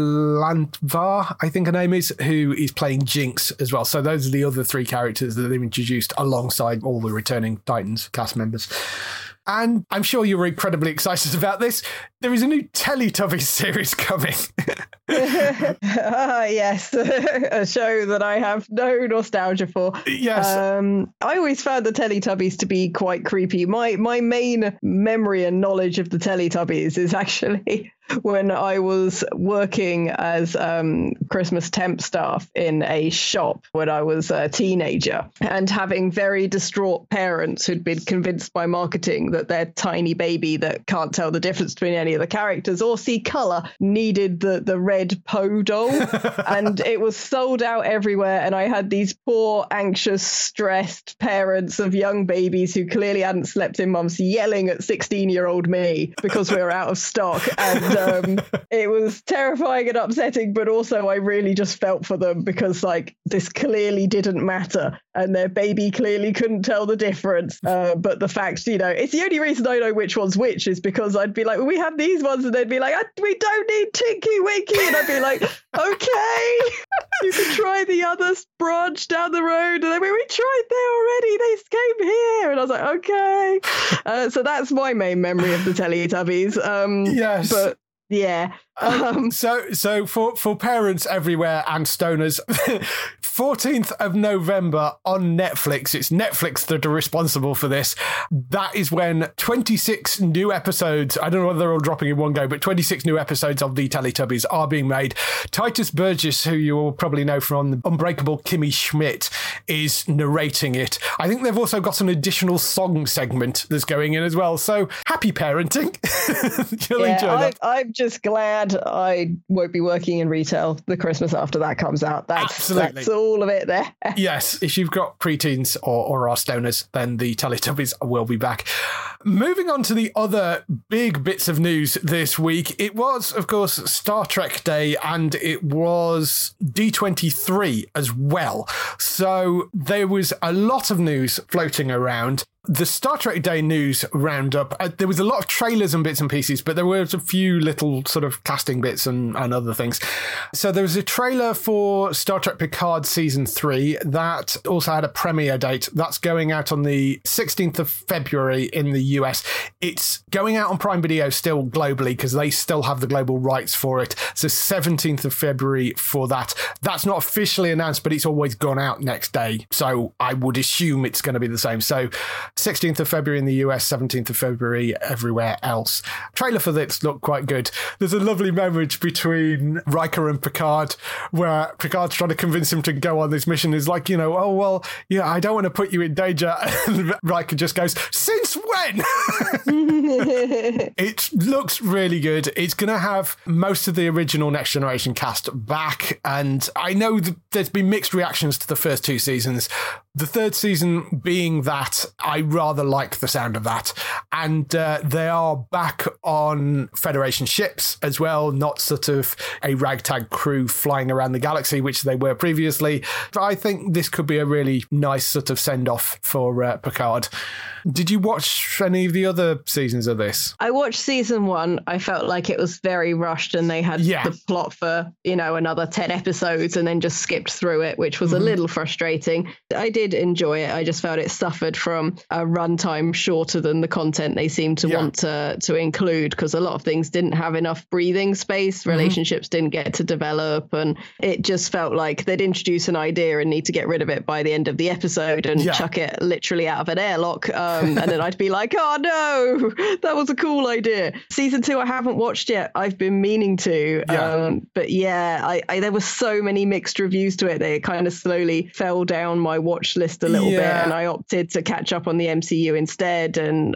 Abelandvar, I think her name is, who is playing Jinx as well. So those are the other 3 characters that they've introduced alongside all the returning Titans cast members. And I'm sure you're incredibly excited about this. There is a new Teletubbies series coming. Yes, a show that I have no nostalgia for. Yes. I always found the Teletubbies to be quite creepy. My main memory and knowledge of the Teletubbies is actually when I was working as Christmas temp staff in a shop when I was a teenager, and having very distraught parents who'd been convinced by marketing that their tiny baby that can't tell the difference between any of the characters or see colour needed the red Poe doll. And it was sold out everywhere, and I had these poor, anxious, stressed parents of young babies who clearly hadn't slept in months yelling at 16-year-old me because we were out of stock. And it was terrifying and upsetting, but also I really just felt for them because like this clearly didn't matter and their baby clearly couldn't tell the difference. But the fact, it's the only reason I know which one's which is because I'd be like, well, we have these ones, and they'd be like, we don't need Tinky Winky, and I'd be like, okay, you can try the other branch down the road, and then we tried there already, they came here, and I was like, okay. So that's my main memory of the Teletubbies. Yes, but yeah. So for parents everywhere and stoners, 14th of November on Netflix. It's Netflix that are responsible for this. That is when 26 new episodes, I don't know whether they're all dropping in one go, but 26 new episodes of the Teletubbies are being made. Titus Burgess, who you will probably know from Unbreakable Kimmy Schmidt, is narrating it. I think they've also got an additional song segment that's going in as well. So happy parenting. You'll enjoy that. I'm just glad I won't be working in retail the Christmas after that comes out. That's all of it there. Yes, if you've got preteens or are stoners, then the Teletubbies will be back. Moving on to the other big bits of news this week, it was, of course, Star Trek Day, and it was D23 as well. So there was a lot of news floating around. The Star Trek Day news roundup, there was a lot of trailers and bits and pieces, but there was a few little sort of casting bits and other things. So there was a trailer for Star Trek Picard Season 3 that also had a premiere date. That's going out on the 16th of February in the US. It's going out on Prime Video still globally because they still have the global rights for it. So 17th of February for that. That's not officially announced, but it's always gone out next day. So I would assume it's going to be the same. So 16th of February in the US, 17th of February everywhere else. Trailer for this looked quite good. There's a lovely moment between Riker and Picard where Picard's trying to convince him to go on this mission. He's like, oh, well, yeah, I don't want to put you in danger. And Riker just goes, since when? It looks really good. It's going to have most of the original Next Generation cast back. And I know there's been mixed reactions to the first two seasons. The third season being that I rather like the sound of that. And they are back on Federation ships as well, not sort of a ragtag crew flying around the galaxy, which they were previously. But I think this could be a really nice sort of send-off for Picard. Did you watch any of the other seasons of this? I watched season 1. I felt like it was very rushed and they had the plot for, another 10 episodes and then just skipped through it, which was a little frustrating. I did enjoy it. I just felt it suffered from a runtime shorter than the content they seemed to want to include, because a lot of things didn't have enough breathing space. Relationships didn't get to develop, and it just felt like they'd introduce an idea and need to get rid of it by the end of the episode and chuck it literally out of an airlock. And then I'd be like, oh no, that was a cool idea. Season 2, I haven't watched yet. I've been meaning to. But yeah, I there were so many mixed reviews to it. They kind of slowly fell down my watch list a little bit, and I opted to catch up on the MCU instead. And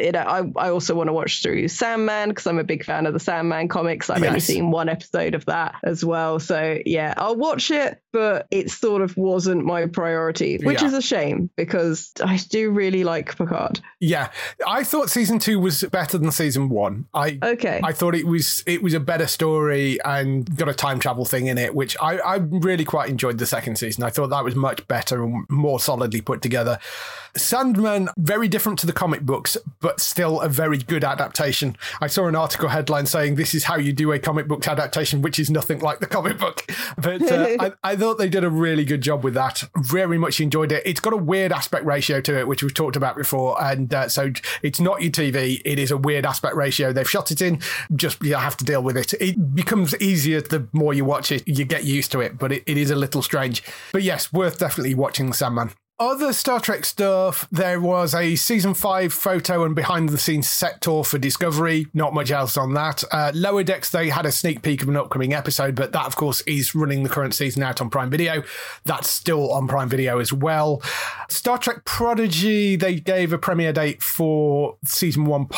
I also want to watch through Sandman because I'm a big fan of the Sandman comics. I've only seen one episode of that as well. So yeah, I'll watch it, but it sort of wasn't my priority, which is a shame because I do really like Picard. Yeah, I thought season 2 was better than season 1. I thought it was a better story and got a time travel thing in it, which I really quite enjoyed the second season. I thought that was much better and more solidly put together. Sandman, very different to the comic books, but still a very good adaptation. I saw an article headline saying this is how you do a comic book adaptation, which is nothing like the comic book. But I thought they did a really good job with that. Very much enjoyed it. It's got a weird aspect ratio to it, which we've talked about before. And so it's not your TV. It is a weird aspect ratio. They've shot it in. Just you have to deal with it. It becomes easier the more you watch it. You get used to it, but it is a little strange. But yes, worth definitely watching Sandman. Other Star Trek stuff, there was a season 5 photo and behind the scenes set tour for Discovery. Not much else on that. Lower Decks, they had a sneak peek of an upcoming episode, but that, of course, is running the current season out on Prime Video. That's still on Prime Video as well. Star Trek Prodigy, they gave a premiere date for season 1 part 2.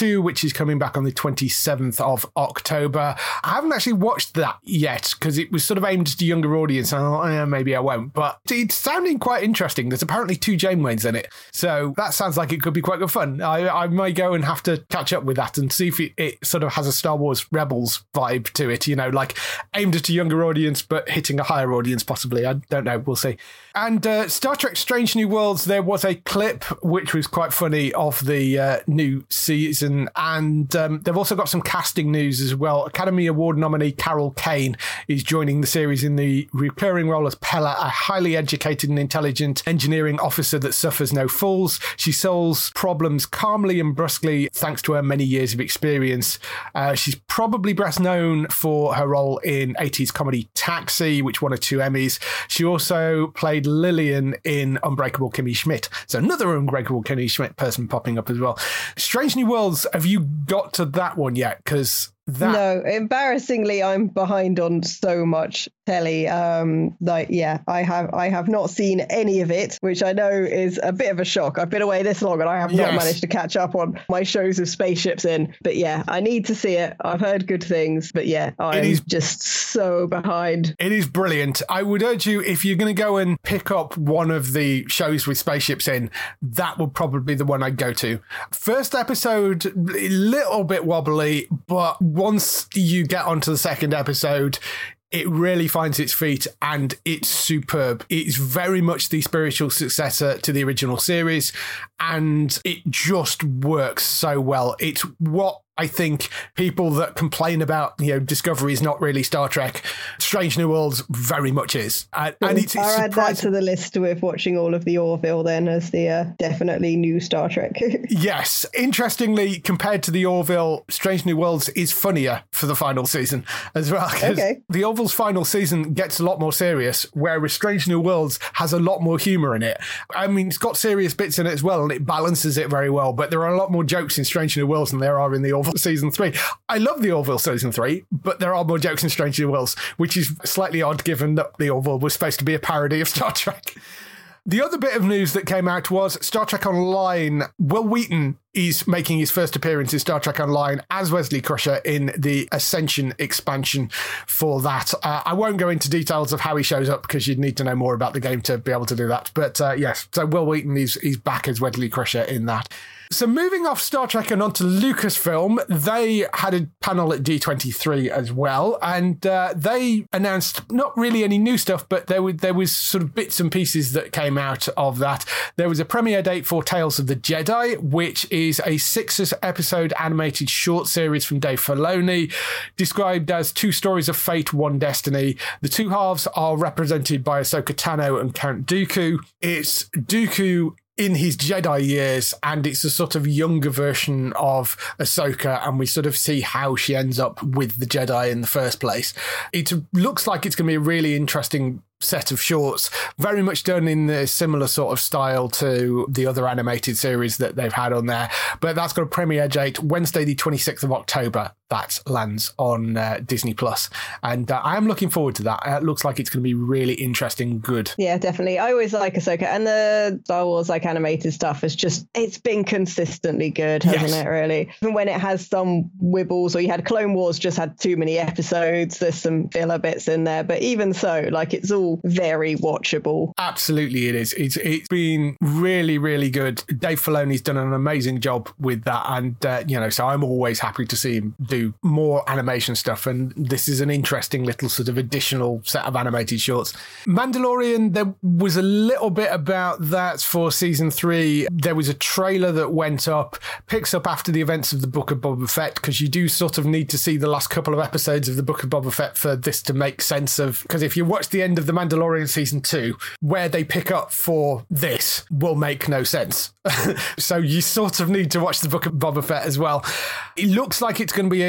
2, which is coming back on the 27th of October. I haven't actually watched that yet because it was sort of aimed at a younger audience. And I thought, maybe I won't. But it's sounding quite interesting. There's apparently 2 Janeways in it. So that sounds like it could be quite good fun. I might go and have to catch up with that and see if it sort of has a Star Wars Rebels vibe to it, like aimed at a younger audience, but hitting a higher audience possibly. I don't know. We'll see. And Star Trek Strange New Worlds, there was a clip which was quite funny of the new season. And they've also got some casting news as well. Academy Award nominee Carol Kane is joining the series in the recurring role as Pella, a highly educated and intelligent engineering officer that suffers no fools. She solves problems calmly and brusquely thanks to her many years of experience. She's probably best known for her role in 80s comedy Taxi, which won her 2 Emmys. She also played Lillian in Unbreakable Kimmy Schmidt. So another Unbreakable Kimmy Schmidt person popping up as well. Strange New Worlds, have you got to that one yet? Because No, embarrassingly, I'm behind on so much telly. I have not seen any of it, which I know is a bit of a shock. I've been away this long and I have not managed to catch up on my shows with spaceships in. But yeah, I need to see it. I've heard good things, but yeah, I'm just so behind. It is brilliant. I would urge you, if you're going to go and pick up one of the shows with spaceships in, that would probably be the one I'd go to. First episode, a little bit wobbly, but once you get onto the second episode, it really finds its feet and it's superb. It's very much the spiritual successor to the original series and it just works so well. It's what I think people that complain about, Discovery is not really Star Trek, Strange New Worlds very much is. And it's I'll add that to the list with watching all of the Orville then as the definitely new Star Trek. Yes. Interestingly, compared to the Orville, Strange New Worlds is funnier for the final season as well. Okay. The Orville's final season gets a lot more serious, whereas Strange New Worlds has a lot more humour in it. I mean, it's got serious bits in it as well, and it balances it very well, but there are a lot more jokes in Strange New Worlds than there are in the Orville season 3. I love the Orville season 3, but there are more jokes in Strange New Worlds, which is slightly odd given that the Orville was supposed to be a parody of Star Trek. The other bit of news that came out was Star Trek Online. Will Wheaton is making his first appearance in Star Trek Online as Wesley Crusher in the Ascension expansion for that. I won't go into details of how he shows up because you'd need to know more about the game to be able to do that. But yes, so Will Wheaton is back as Wesley Crusher in that. So moving off Star Trek and onto Lucasfilm, they had a panel at D23 as well, and they announced not really any new stuff, but there was sort of bits and pieces that came out of that. There was a premiere date for Tales of the Jedi, which is a 6-episode animated short series from Dave Filoni, described as 2 stories of fate, 1 destiny. The 2 halves are represented by Ahsoka Tano and Count Dooku. It's Dooku in his Jedi years, and it's a sort of younger version of Ahsoka, and we sort of see how she ends up with the Jedi in the first place. It looks like it's going to be a really interesting set of shorts, very much done in the similar sort of style to the other animated series that they've had on there. But that's got a premiere date Wednesday, the 26th of October. That lands on Disney Plus, and I am looking forward to that. It looks like it's going to be really interesting, good. Yeah, definitely. I always like Ahsoka, and the Star Wars animated stuff is it's been consistently good, hasn't it? Really, even when it has some wibbles, or you had Clone Wars just had too many episodes. There's some filler bits in there, but even so, it's all very watchable. Absolutely, it is. It's been really, really good. Dave Filoni's done an amazing job with that, and so I'm always happy to see him do more animation stuff, and this is an interesting little sort of additional set of animated shorts. Mandalorian, there was a little bit about that for season 3. There was a trailer that went up, picks up after the events of the Book of Boba Fett, because you do sort of need to see the last couple of episodes of the Book of Boba Fett for this to make sense of, because if you watch the end of the Mandalorian season 2, where they pick up for this will make no sense. So you sort of need to watch the Book of Boba Fett as well. It looks like it's going to be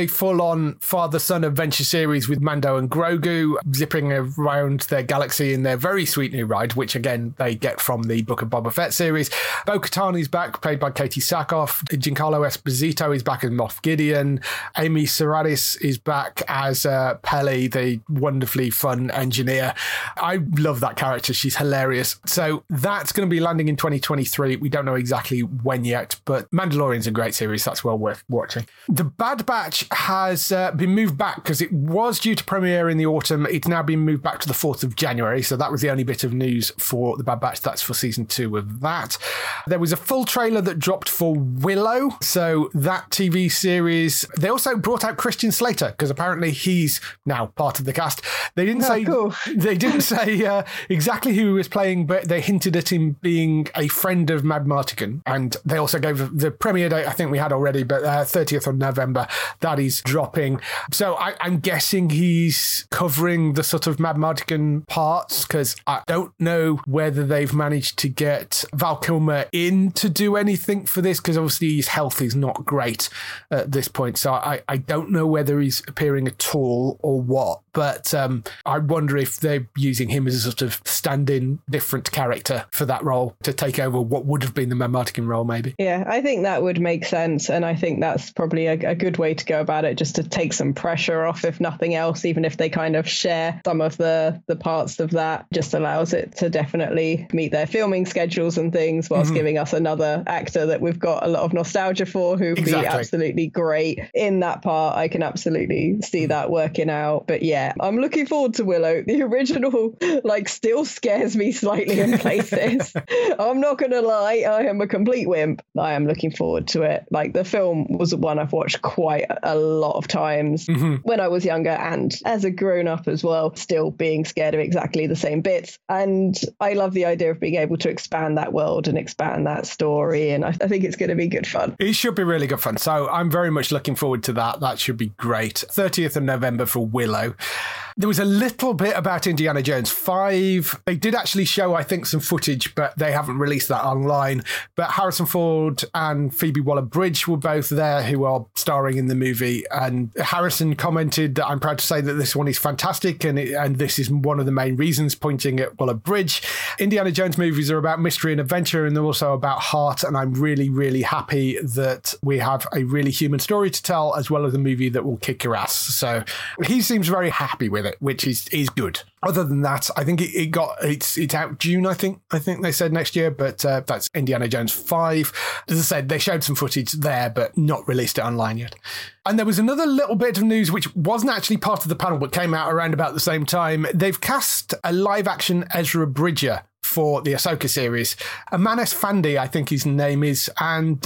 a full-on father-son adventure series with Mando and Grogu zipping around their galaxy in their very sweet new ride, which again they get from the Book of Boba Fett series. Bo-Katan is back, played by Katie Sackhoff. Giancarlo Esposito is back as Moff Gideon. Amy Sedaris is back as Peli, the wonderfully fun engineer. I love that character. She's hilarious. So that's going to be landing in 2023. We don't know exactly when yet, but Mandalorian's a great series. That's well worth watching. The Bad Batch has been moved back because it was due to premiere in the autumn. It's now been moved back to the 4th of January. So that was the only bit of news for The Bad Batch. That's for season 2 of that. There was a full trailer that dropped for Willow. So that TV series, they also brought out Christian Slater because apparently he's now part of the cast. They didn't say cool. They didn't say exactly who he was playing, but they hinted at him being a friend of Mad Martigan. And they also gave the premiere date, I think we had already, but 30th of November, that is dropping. So I'm guessing he's covering the sort of Mad Martigan parts, because I don't know whether they've managed to get Val Kilmer in to do anything for this, because obviously his health is not great at this point. So I don't know whether he's appearing at all or what, but I wonder if they're using him as a sort of stand-in different character for that role to take over what would have been the Mad Martigan role, maybe. Yeah, I think that would make sense. And I think that's probably a good way to go about it, just to take some pressure off, if nothing else, even if they kind of share some of the parts of that, just allows it to definitely meet their filming schedules and things, whilst giving us another actor that we've got a lot of nostalgia for, who would be absolutely great in that part. I can absolutely see that working out. But yeah, I'm looking forward to Willow. The original still scares me slightly in places. I'm not gonna lie, I am a complete wimp. I am looking forward to it. The film was one I've watched quite a lot of times when I was younger, and as a grown-up as well, still being scared of exactly the same bits. And I love the idea of being able to expand that world and expand that story, and I think it's going to be good fun. It should be really good fun. So I'm very much looking forward to that. That should be great. 30th of November for Willow. There was a little bit about Indiana Jones 5. They did actually show, I think, some footage, but they haven't released that online. But Harrison Ford and Phoebe Waller-Bridge were both there, who are starring in the movie. And Harrison commented that I'm proud to say that this one is fantastic, and this is one of the main reasons, pointing at Waller-Bridge. Indiana Jones movies are about mystery and adventure, and they're also about heart. And I'm really, really happy that we have a really human story to tell, as well as a movie that will kick your ass. So he seems very happy with it, which is good. Other than that, I think it's out June, I think they said next year, but that's Indiana Jones 5. As I said, they showed some footage there, but not released it online yet. And there was another little bit of news which wasn't actually part of the panel, but came out around about the same time. They've cast a live-action Ezra Bridger for the Ahsoka series. Amanis Fandi, I think his name is, and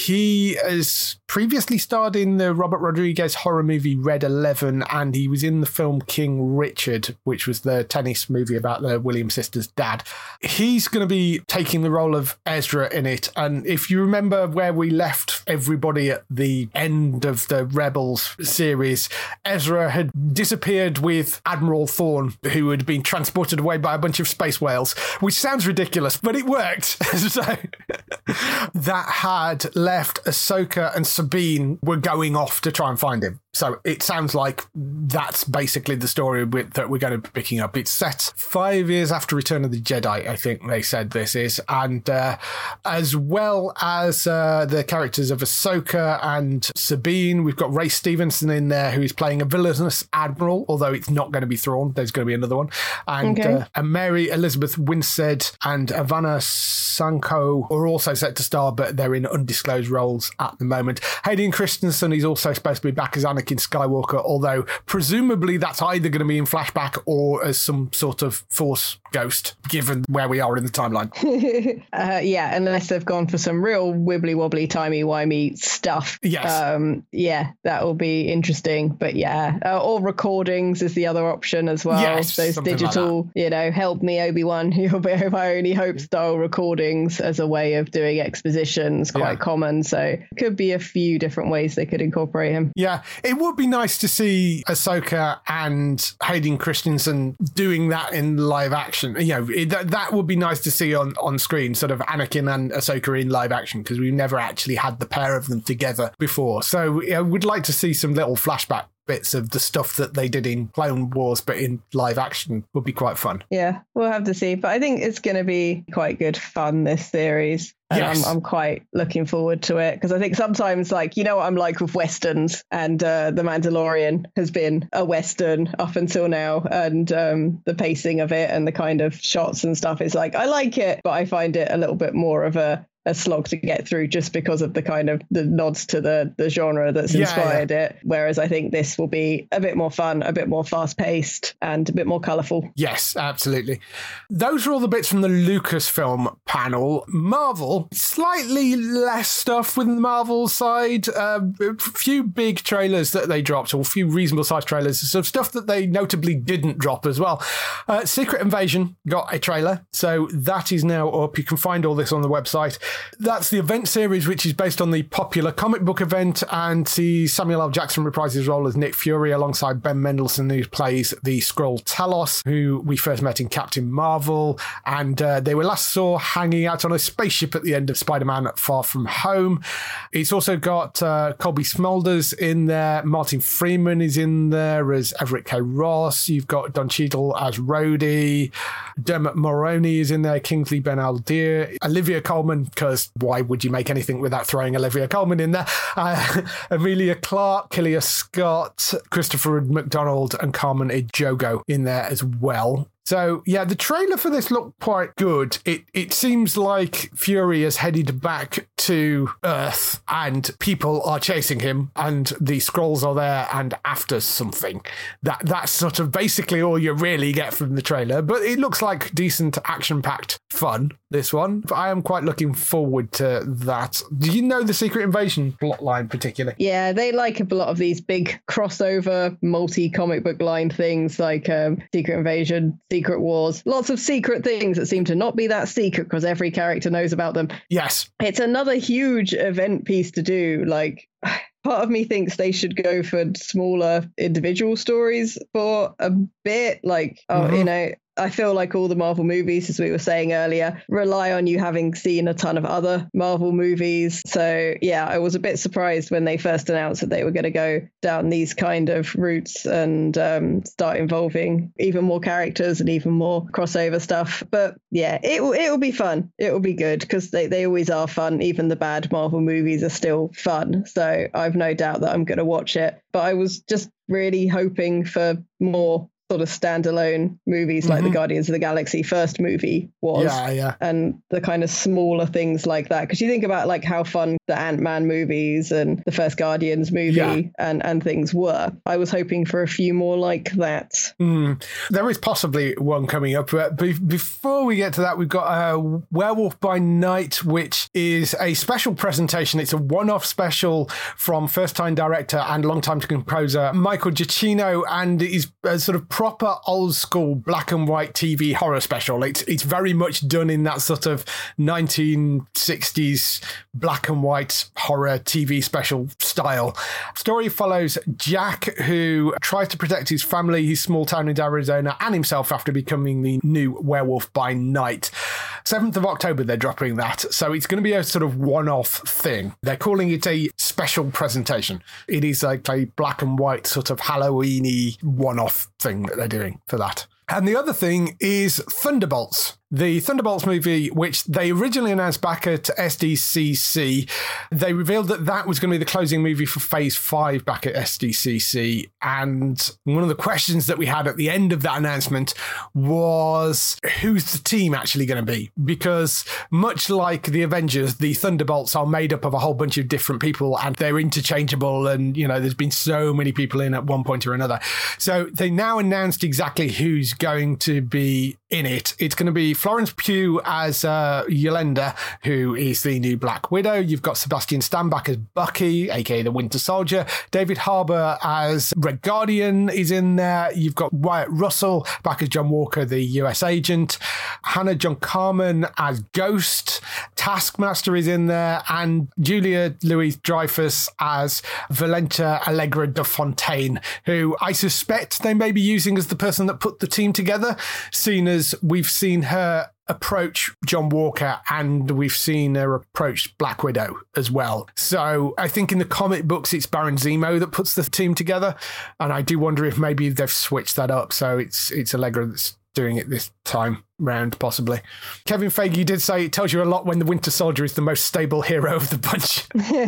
he has previously starred in the Robert Rodriguez horror movie Red 11, and he was in the film King Richard, which was the tennis movie about the Williams sisters' dad. He's going to be taking the role of Ezra in it, and if you remember where we left everybody at the end of the Rebels series, Ezra had disappeared with Admiral Thrawn, who had been transported away by a bunch of space whales, which sounds ridiculous, but it worked. So that had left Ahsoka and Sabine were going off to try and find him. So it sounds like that's basically the story that we're going to be picking up. It's set 5 years after Return of the Jedi, I think they said this is. And as well as the characters of Ahsoka and Sabine, we've got Ray Stevenson in there, who is playing a villainous admiral, although it's not going to be Thrawn. There's going to be another one. And, and Mary Elizabeth Winstead and Ivana Sanko are also set to star, but they're in undisclosed roles at the moment. Hayden Christensen is also supposed to be back as Anakin Skywalker, although presumably that's either going to be in flashback or as some sort of Force ghost, given where we are in the timeline. Yeah, unless they've gone for some real wibbly-wobbly, timey-wimey stuff. Yes. Yeah, that will be interesting. But yeah, or recordings is the other option as well. Yes, those digital, like help me, Obi-Wan, you'll be my only hope style recordings as a way of doing expositions, quite common. So could be a few different ways they could incorporate him. Yeah, it would be nice to see Ahsoka and Hayden Christensen doing that in live action. action. That would be nice to see on screen, sort of Anakin and Ahsoka in live action, because we've never actually had the pair of them together before. So we'd like to see some little flashback bits of the stuff that they did in Clone Wars, but in live action would be quite fun. Yeah, we'll have to see. But I think it's going to be quite good fun, this series. And yes. I'm quite looking forward to it, because I think sometimes, what I'm like with Westerns, and The Mandalorian has been a Western up until now, and the pacing of it and the kind of shots and stuff is I like it, but I find it a little bit more of a slog to get through, just because of the kind of the nods to the genre that's inspired it. Whereas I think this will be a bit more fun, a bit more fast paced, and a bit more colourful. Yes, absolutely. Those are all the bits from the Lucasfilm panel. Marvel, slightly less stuff with the Marvel side. A few big trailers that they dropped, or a few reasonable sized trailers. Some stuff that they notably didn't drop as well. Secret Invasion got a trailer, so that is now up. You can find all this on the website. That's the event series, which is based on the popular comic book event, and see Samuel L. Jackson reprise his role as Nick Fury alongside Ben Mendelsohn, who plays the Skrull Talos, who we first met in Captain Marvel, and they were last saw hanging out on a spaceship at the end of Spider-Man Far From Home. It's also got Colby Smulders in there, Martin Freeman is in there as Everett K. Ross, you've got Don Cheadle as Rhodey, Dermot Mulroney is in there, Kingsley Ben-Adir, Olivia Colman, because why would you make anything without throwing Olivia Colman in there? Emilia Clarke, Killia Scott, Christopher McDonald, and Carmen Ejogo in there as well. So, yeah, the trailer for this looked quite good. It seems like Fury has headed back to Earth and people are chasing him and the Skrulls are there and after something. That's sort of basically all you really get from the trailer, but it looks like decent action-packed fun, this one. But I am quite looking forward to that. Do you know the Secret Invasion plotline particularly? Yeah, they like a lot of these big crossover multi-comic book line things like Secret Invasion, Secret Wars, lots of secret things that seem to not be that secret because every character knows about them. Yes. It's another huge event piece to do. Part of me thinks they should go for smaller individual stories for a bit. I feel like all the Marvel movies, as we were saying earlier, rely on you having seen a ton of other Marvel movies. So, yeah, I was a bit surprised when they first announced that they were going to go down these kind of routes and start involving even more characters and even more crossover stuff. But, yeah, it will be fun. It will be good because they always are fun. Even the bad Marvel movies are still fun. So I've no doubt that I'm going to watch it. But I was just really hoping for more sort of standalone movies like the Guardians of the Galaxy first movie was, and the kind of smaller things like that, because you think about how fun the Ant-Man movies and the first Guardians movie and things were. I was hoping for a few more like that. There is possibly one coming up, but before we get to that, we've got Werewolf by Night, which is a special presentation. It's a one-off special from first-time director and long-time composer Michael Giacchino, and it is a sort of proper old school black and white TV horror special. It's very much done in that sort of 1960s black and white horror TV special style. Story follows Jack, who tries to protect his family, his small town in Arizona, and himself after becoming the new Werewolf by Night. 7th of October, they're dropping that. So it's going to be a sort of one-off thing. They're calling it a special presentation. It is like a black and white sort of Halloween-y one-off thing that they're doing for that. And the other thing is Thunderbolts. The Thunderbolts movie, which they originally announced back at SDCC, they revealed that was going to be the closing movie for Phase 5 back at SDCC. And one of the questions that we had at the end of that announcement was, who's the team actually going to be? Because much like the Avengers, the Thunderbolts are made up of a whole bunch of different people and they're interchangeable. And, there's been so many people in at one point or another. So they now announced exactly who's going to be in it. It's going to be Florence Pugh as Yolanda, who is the new Black Widow. You've got Sebastian Stan back as Bucky, aka the Winter Soldier. David Harbour as Red Guardian is in there. You've got Wyatt Russell back as John Walker, the US agent. Hannah John Carmen as Ghost. Taskmaster is in there. And Julia Louis-Dreyfus as Valenta Allegra de Fontaine, who I suspect they may be using as the person that put the team together, seeing as we've seen her approach John Walker and we've seen her approach Black Widow as well. So I think in the comic books it's Baron Zemo that puts the team together, and I do wonder if maybe they've switched that up, so it's Allegra that's doing it this time round, possibly. Kevin Feige did say it tells you a lot when the Winter Soldier is the most stable hero of the bunch.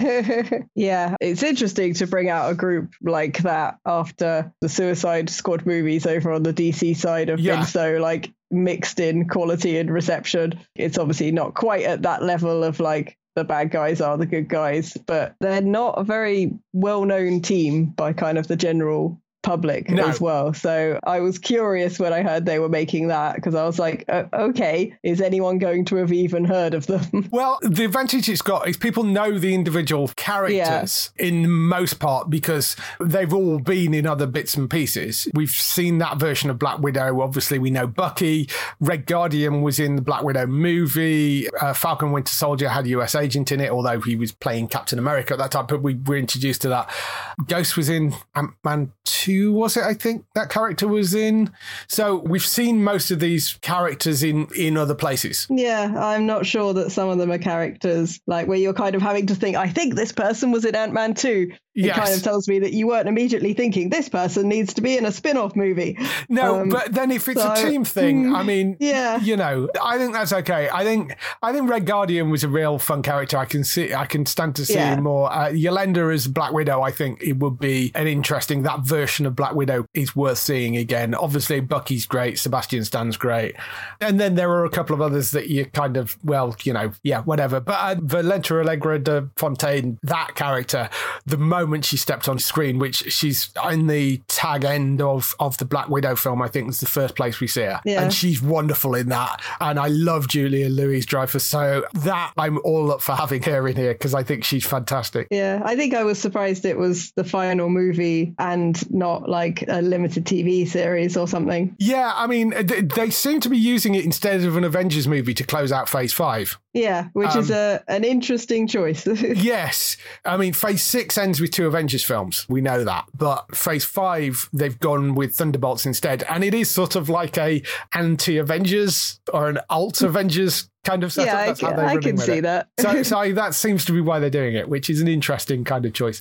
Yeah, it's interesting to bring out a group like that after the Suicide Squad movies over on the DC side have been so like mixed in quality and reception. It's obviously not quite at that level of like the bad guys are the good guys, but they're not a very well-known team by kind of the general public as well. So I was curious when I heard they were making that, because I was like, okay, is anyone going to have even heard of them? Well, the advantage it's got is people know the individual characters in most part because they've all been in other bits and pieces. We've seen that version of Black Widow. Obviously, we know Bucky. Red Guardian was in the Black Widow movie. Falcon Winter Soldier had a US agent in it, although he was playing Captain America at that time, but we were introduced to that. Ghost was in Ant-Man 2, was it? I think that character was in. So we've seen most of these characters in other places. Yeah, I'm not sure that some of them are characters like where you're kind of having to think, I think this person was in Ant-Man 2. It kind of tells me that you weren't immediately thinking this person needs to be in a spin-off movie. No, but then if it's a team thing, I mean, you know, I think that's okay. I think Red Guardian was a real fun character. I can stand to see more. Yolanda as Black Widow, I think it would be an interesting, that version of Black Widow is worth seeing again. Obviously, Bucky's great. Sebastian Stan's great. And then there are a couple of others that you kind of, well, you know, whatever. But Valenta Allegra de Fontaine, that character, the moment she stepped on screen, which she's in the tag end of the Black Widow film, I think was the first place we see her. Yeah. And she's wonderful in that. And I love Julia Louis-Dreyfus. So that I'm all up for having her in here because I think she's fantastic. Yeah, I think I was surprised it was the final movie and not like a limited TV series or something. Yeah, I mean, they seem to be using it instead of an Avengers movie to close out Phase 5. Yeah, which is an interesting choice. Yes. I mean, Phase 6 ends with 2 Avengers films. We know that. But Phase 5, they've gone with Thunderbolts instead. And it is sort of like a anti-Avengers or an alt-Avengers kind of setup. Yeah, That's how they're I can see that. So that seems to be why they're doing it, which is an interesting kind of choice.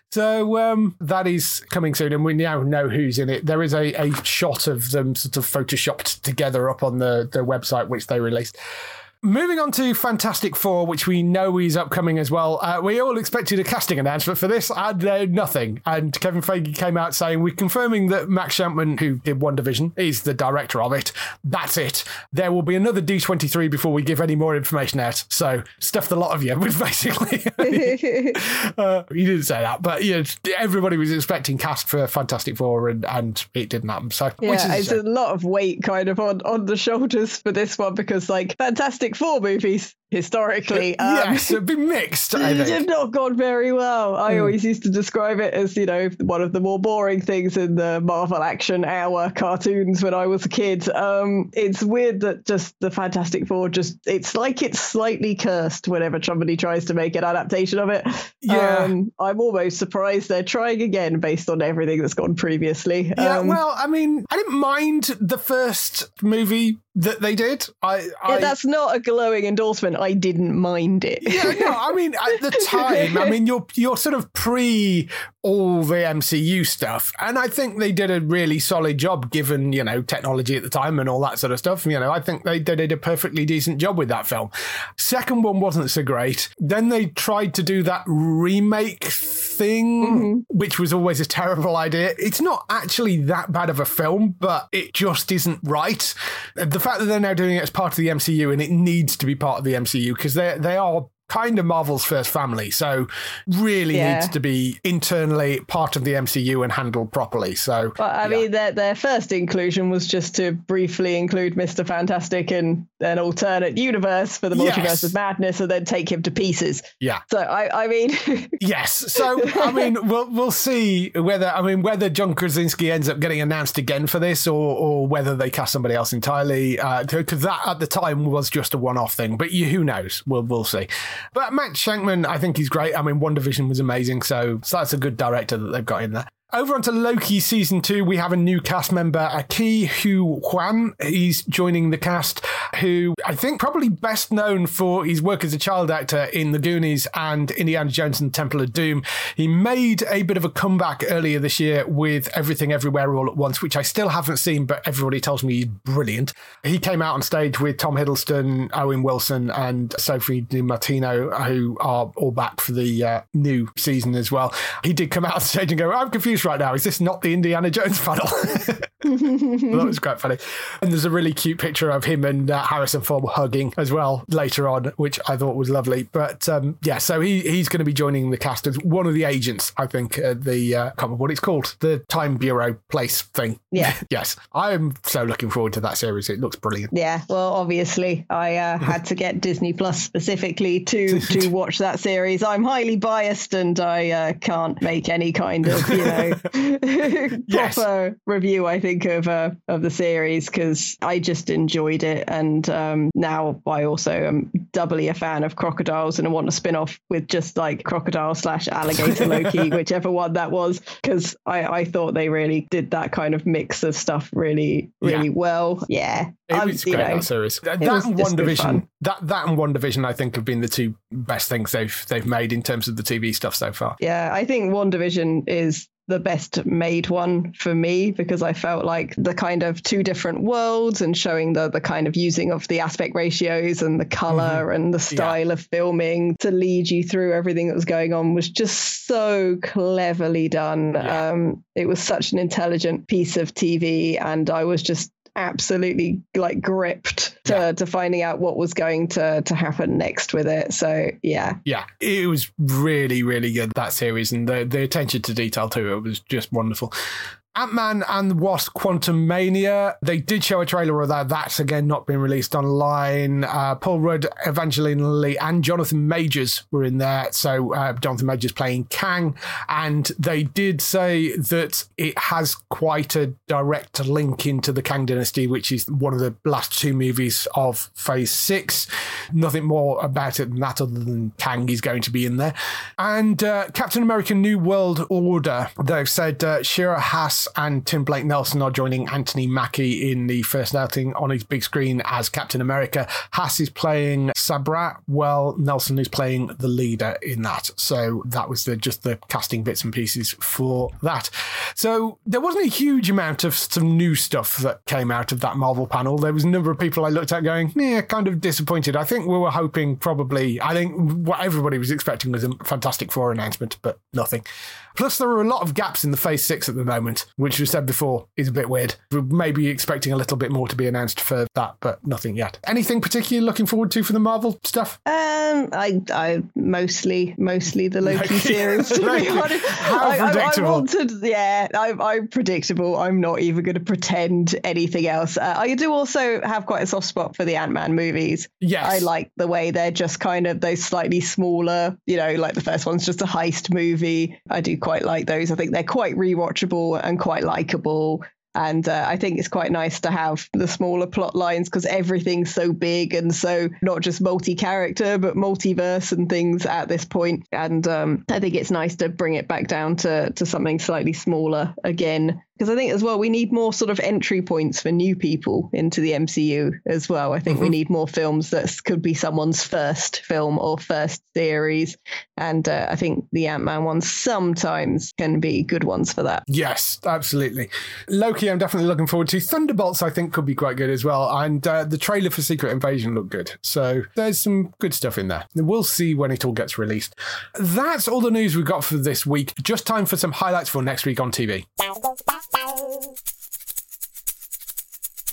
So that is coming soon, and we now know who's in it. There is a shot of them sort of photoshopped together up on the website, which they released. Moving on to Fantastic Four, which we know is upcoming as well. We all expected a casting announcement for this, and nothing. And Kevin Feige came out saying, we're confirming that Max Shankman, who did WandaVision, is the director of it. That's it. There will be another D23 before we give any more information out. So stuff the lot of you, basically. He didn't say that, but you know, everybody was expecting cast for Fantastic Four, and it didn't happen. So it's a lot of weight kind of on the shoulders for this one, because like Fantastic Four movies historically yes, it'd be mixed. I think have not gone very well. I always used to describe it as, you know, one of the more boring things in the Marvel Action Hour cartoons when I was a kid. It's weird that just the Fantastic Four it's like it's slightly cursed whenever somebody tries to make an adaptation of it. I'm almost surprised they're trying again based on everything that's gone previously. Well, I mean, I didn't mind the first movie that they did. That's not a glowing endorsement. I didn't mind it. I mean, at the time, I mean, you're sort of pre all the MCU stuff, and I think they did a really solid job given, you know, technology at the time and all that sort of stuff. You know, I think they did a perfectly decent job with that film. Second one wasn't so great. Then they tried to do that remake thing, which was always a terrible idea. It's not actually that bad of a film, but it just isn't right. The fact that they're now doing it as part of the MCU, and it needs to be part of the MCU because they are kind of Marvel's first family, so really needs to be internally part of the MCU and handled properly. So, well, I mean, their first inclusion was just to briefly include Mr. Fantastic in an alternate universe for the Multiverse of Madness, and then take him to pieces. Yeah. So I mean, yes. So I mean, we'll see whether John Krasinski ends up getting announced again for this, or whether they cast somebody else entirely. Because that at the time was just a one-off thing, but who knows? We'll see. But Matt Shankman, I think he's great. I mean, WandaVision was amazing, so that's a good director that they've got in there. Over onto Loki Season 2, we have a new cast member, Ke Huy Quan. He's joining the cast, who I think probably best known for his work as a child actor in The Goonies and Indiana Jones and the Temple of Doom. He made a bit of a comeback earlier this year with Everything Everywhere All at Once, which I still haven't seen, but everybody tells me he's brilliant. He came out on stage with Tom Hiddleston, Owen Wilson, and Sophie DiMartino, who are all back for the new season as well. He did come out on stage and go, I'm confused right now. Is this not the Indiana Jones panel? That was quite funny. And there's a really cute picture of him and Harrison Ford hugging as well later on, which I thought was lovely. But so he's going to be joining the cast as one of the agents, I think, at the, I can't remember what it's called, the Time Bureau place thing. Yeah. Yes. I am so looking forward to that series. It looks brilliant. Yeah. Well, obviously, I had to get Disney Plus specifically to watch that series. I'm highly biased and I can't make any kind of, proper review, I think, of the series, because I just enjoyed it. And now I also am doubly a fan of crocodiles, and I want a spin-off with just like crocodile/alligator Loki, whichever one that was, because I thought they really did that kind of mix of stuff really well. Yeah. It was great, that series. That and WandaVision, I think, have been the two best things they've made in terms of the TV stuff so far. Yeah, I think WandaVision is the best made one for me, because I felt like the kind of two different worlds and showing the kind of using of the aspect ratios and the color and the style of filming to lead you through everything that was going on was just so cleverly done. Yeah. It was such an intelligent piece of TV, and I was just absolutely like gripped to finding out what was going to happen next with it. So it was really, really good, that series, and the attention to detail to it was just wonderful. Ant-Man and the Wasp: Quantumania. They did show a trailer of that. That's again not been released online. Paul Rudd, Evangeline Lilly, and Jonathan Majors were in there. So Jonathan Majors playing Kang, and they did say that it has quite a direct link into the Kang Dynasty, which is one of the last two movies of Phase 6. Nothing more about it than that, other than Kang is going to be in there. And Captain America: New World Order. They've said Shira Haas and Tim Blake Nelson are joining Anthony Mackie in the first outing on his big screen as Captain America. Haas is playing Sabra, while Nelson is playing the leader in that. So that was just the casting bits and pieces for that. So there wasn't a huge amount of some new stuff that came out of that Marvel panel. There was a number of people I looked at going, kind of disappointed. I think we were hoping what everybody was expecting was a Fantastic Four announcement, but nothing. Plus, there are a lot of gaps in the Phase 6 at the moment, which we said before is a bit weird. We're maybe expecting a little bit more to be announced for that, but nothing yet. Anything particularly looking forward to for the Marvel stuff? I mostly the Loki series, to be honest. How predictable. I'm predictable. I'm not even going to pretend anything else. I do also have quite a soft spot for the Ant-Man movies. Yes. I like the way they're just kind of those slightly smaller, like the first one's just a heist movie. I do quite like those. I think they're quite rewatchable and quite likable. And I think it's quite nice to have the smaller plot lines, because everything's so big and so not just multi-character, but multiverse and things at this point. And I think it's nice to bring it back down to something slightly smaller again. Because I think as well, we need more sort of entry points for new people into the MCU as well. I think we need more films that could be someone's first film or first series. And I think the Ant-Man ones sometimes can be good ones for that. Yes, absolutely. Loki, I'm definitely looking forward to. Thunderbolts, I think, could be quite good as well. And the trailer for Secret Invasion looked good. So there's some good stuff in there. We'll see when it all gets released. That's all the news we've got for this week. Just time for some highlights for next week on TV.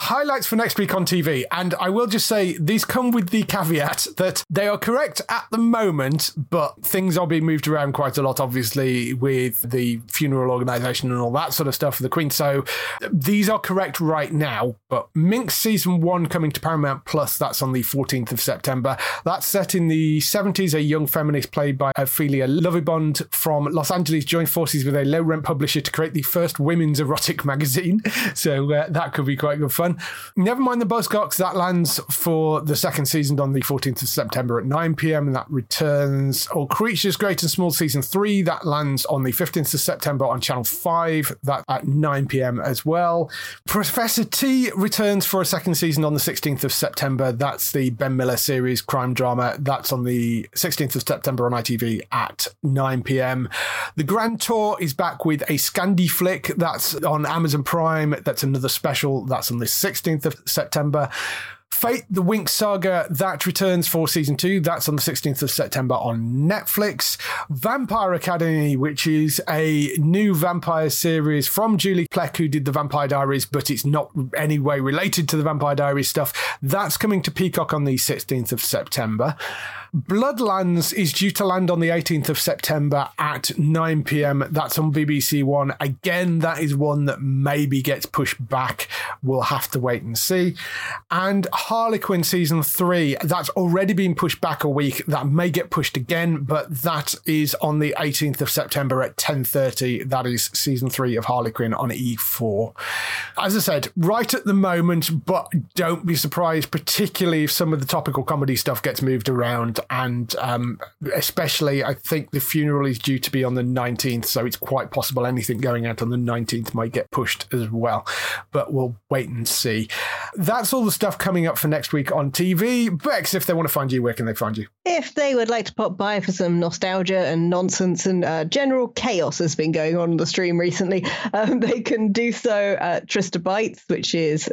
highlights for next week on TV. And I will just say, these come with the caveat that they are correct at the moment, but things are being moved around quite a lot, obviously, with the funeral organisation and all that sort of stuff for the Queen. So these are correct right now. But Minx Season 1 coming to Paramount Plus, that's on the 14th of September. That's set in the 70s. A young feminist played by Ophelia Lovibond from Los Angeles joined forces with a low-rent publisher to create the first women's erotic magazine. So that could be quite good fun. Never mind the Buzzcocks. That lands for the second season on the 14th of September at 9 p.m. and that returns. All Creatures Great and Small Season 3. That lands on the 15th of September on Channel 5. That at 9 p.m. as well. Professor T returns for a second season on the 16th of September. That's the Ben Miller series crime drama. That's on the 16th of September on ITV at 9 p.m. The Grand Tour is back with a Scandi flick. That's on Amazon Prime. That's another special. That's on the 16th of September. Fate, the Winx Saga, that returns for season 2. That's on the 16th of September on Netflix. Vampire Academy, which is a new vampire series from Julie Plec, who did the Vampire Diaries, but it's not any way related to the Vampire Diaries stuff. That's coming to Peacock on the 16th of September. Bloodlands is due to land on the 18th of September at 9 p.m. That's on BBC One. Again, that is one that maybe gets pushed back. We'll have to wait and see. And Harlequin Season 3, that's already been pushed back a week. That may get pushed again, but that is on the 18th of September at 10:30. That is Season 3 of Harlequin on E4. As I said, right at the moment, but don't be surprised, particularly if some of the topical comedy stuff gets moved around. And especially, I think the funeral is due to be on the 19th, so it's quite possible anything going out on the 19th might get pushed as well. But we'll wait and see. That's all the stuff coming up for next week on TV. Bex, if they want to find you, where can they find you? If they would like to pop by for some nostalgia and nonsense and general chaos has been going on the stream recently, they can do so at Trista Bytes, which is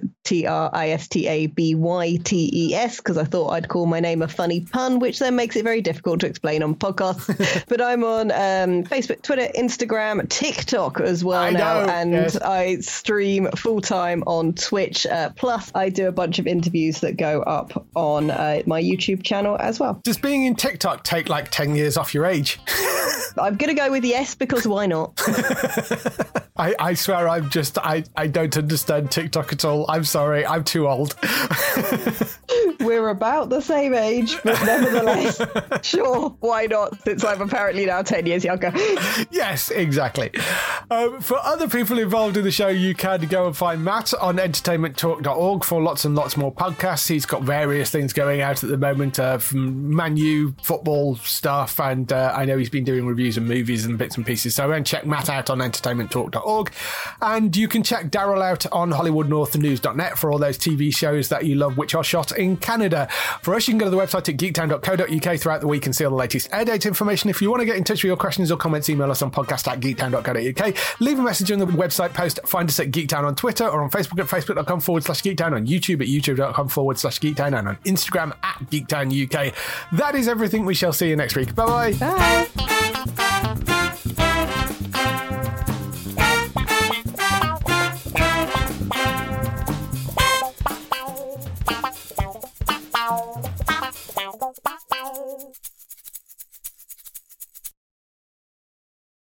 TRISTABYTES, because I thought I'd call my name a funny pun, which then makes it very difficult to explain on podcasts. But I'm on Facebook, Twitter, Instagram, TikTok as well yes. I stream full-time on Twitch. Plus, I do a bunch of interviews that go up on my YouTube channel as well. Does being in TikTok take like 10 years off your age? I'm going to go with yes, because why not? I swear I don't understand TikTok at all. I'm sorry. I'm too old. We're about the same age, but nevertheless, sure, why not? Since I'm apparently now 10 years younger. Yes, exactly. For other people involved in the show, you can go and find Matt on entertainmenttalk.org for lots and lots more podcasts. He's got various things going out at the moment, from Man U, football stuff, and I know he's been doing reviews of movies and bits and pieces. So go and check Matt out on entertainmenttalk.org. And you can check Daryl out on HollywoodNorthNews.net for all those TV shows that you love, which are shot in Canada. For us, you can go to the website at geektown.co.uk throughout the week and see all the latest air date information. If you want to get in touch with your questions or comments, email us on podcast@geektown.co.uk. Leave a message on the website post. Find us at Geektown on Twitter or on Facebook at facebook.com/Geektown, on YouTube at youtube.com/Geektown, and on Instagram at GeektownUK. That is everything. We shall see you next week. Bye-bye. Bye. Wow.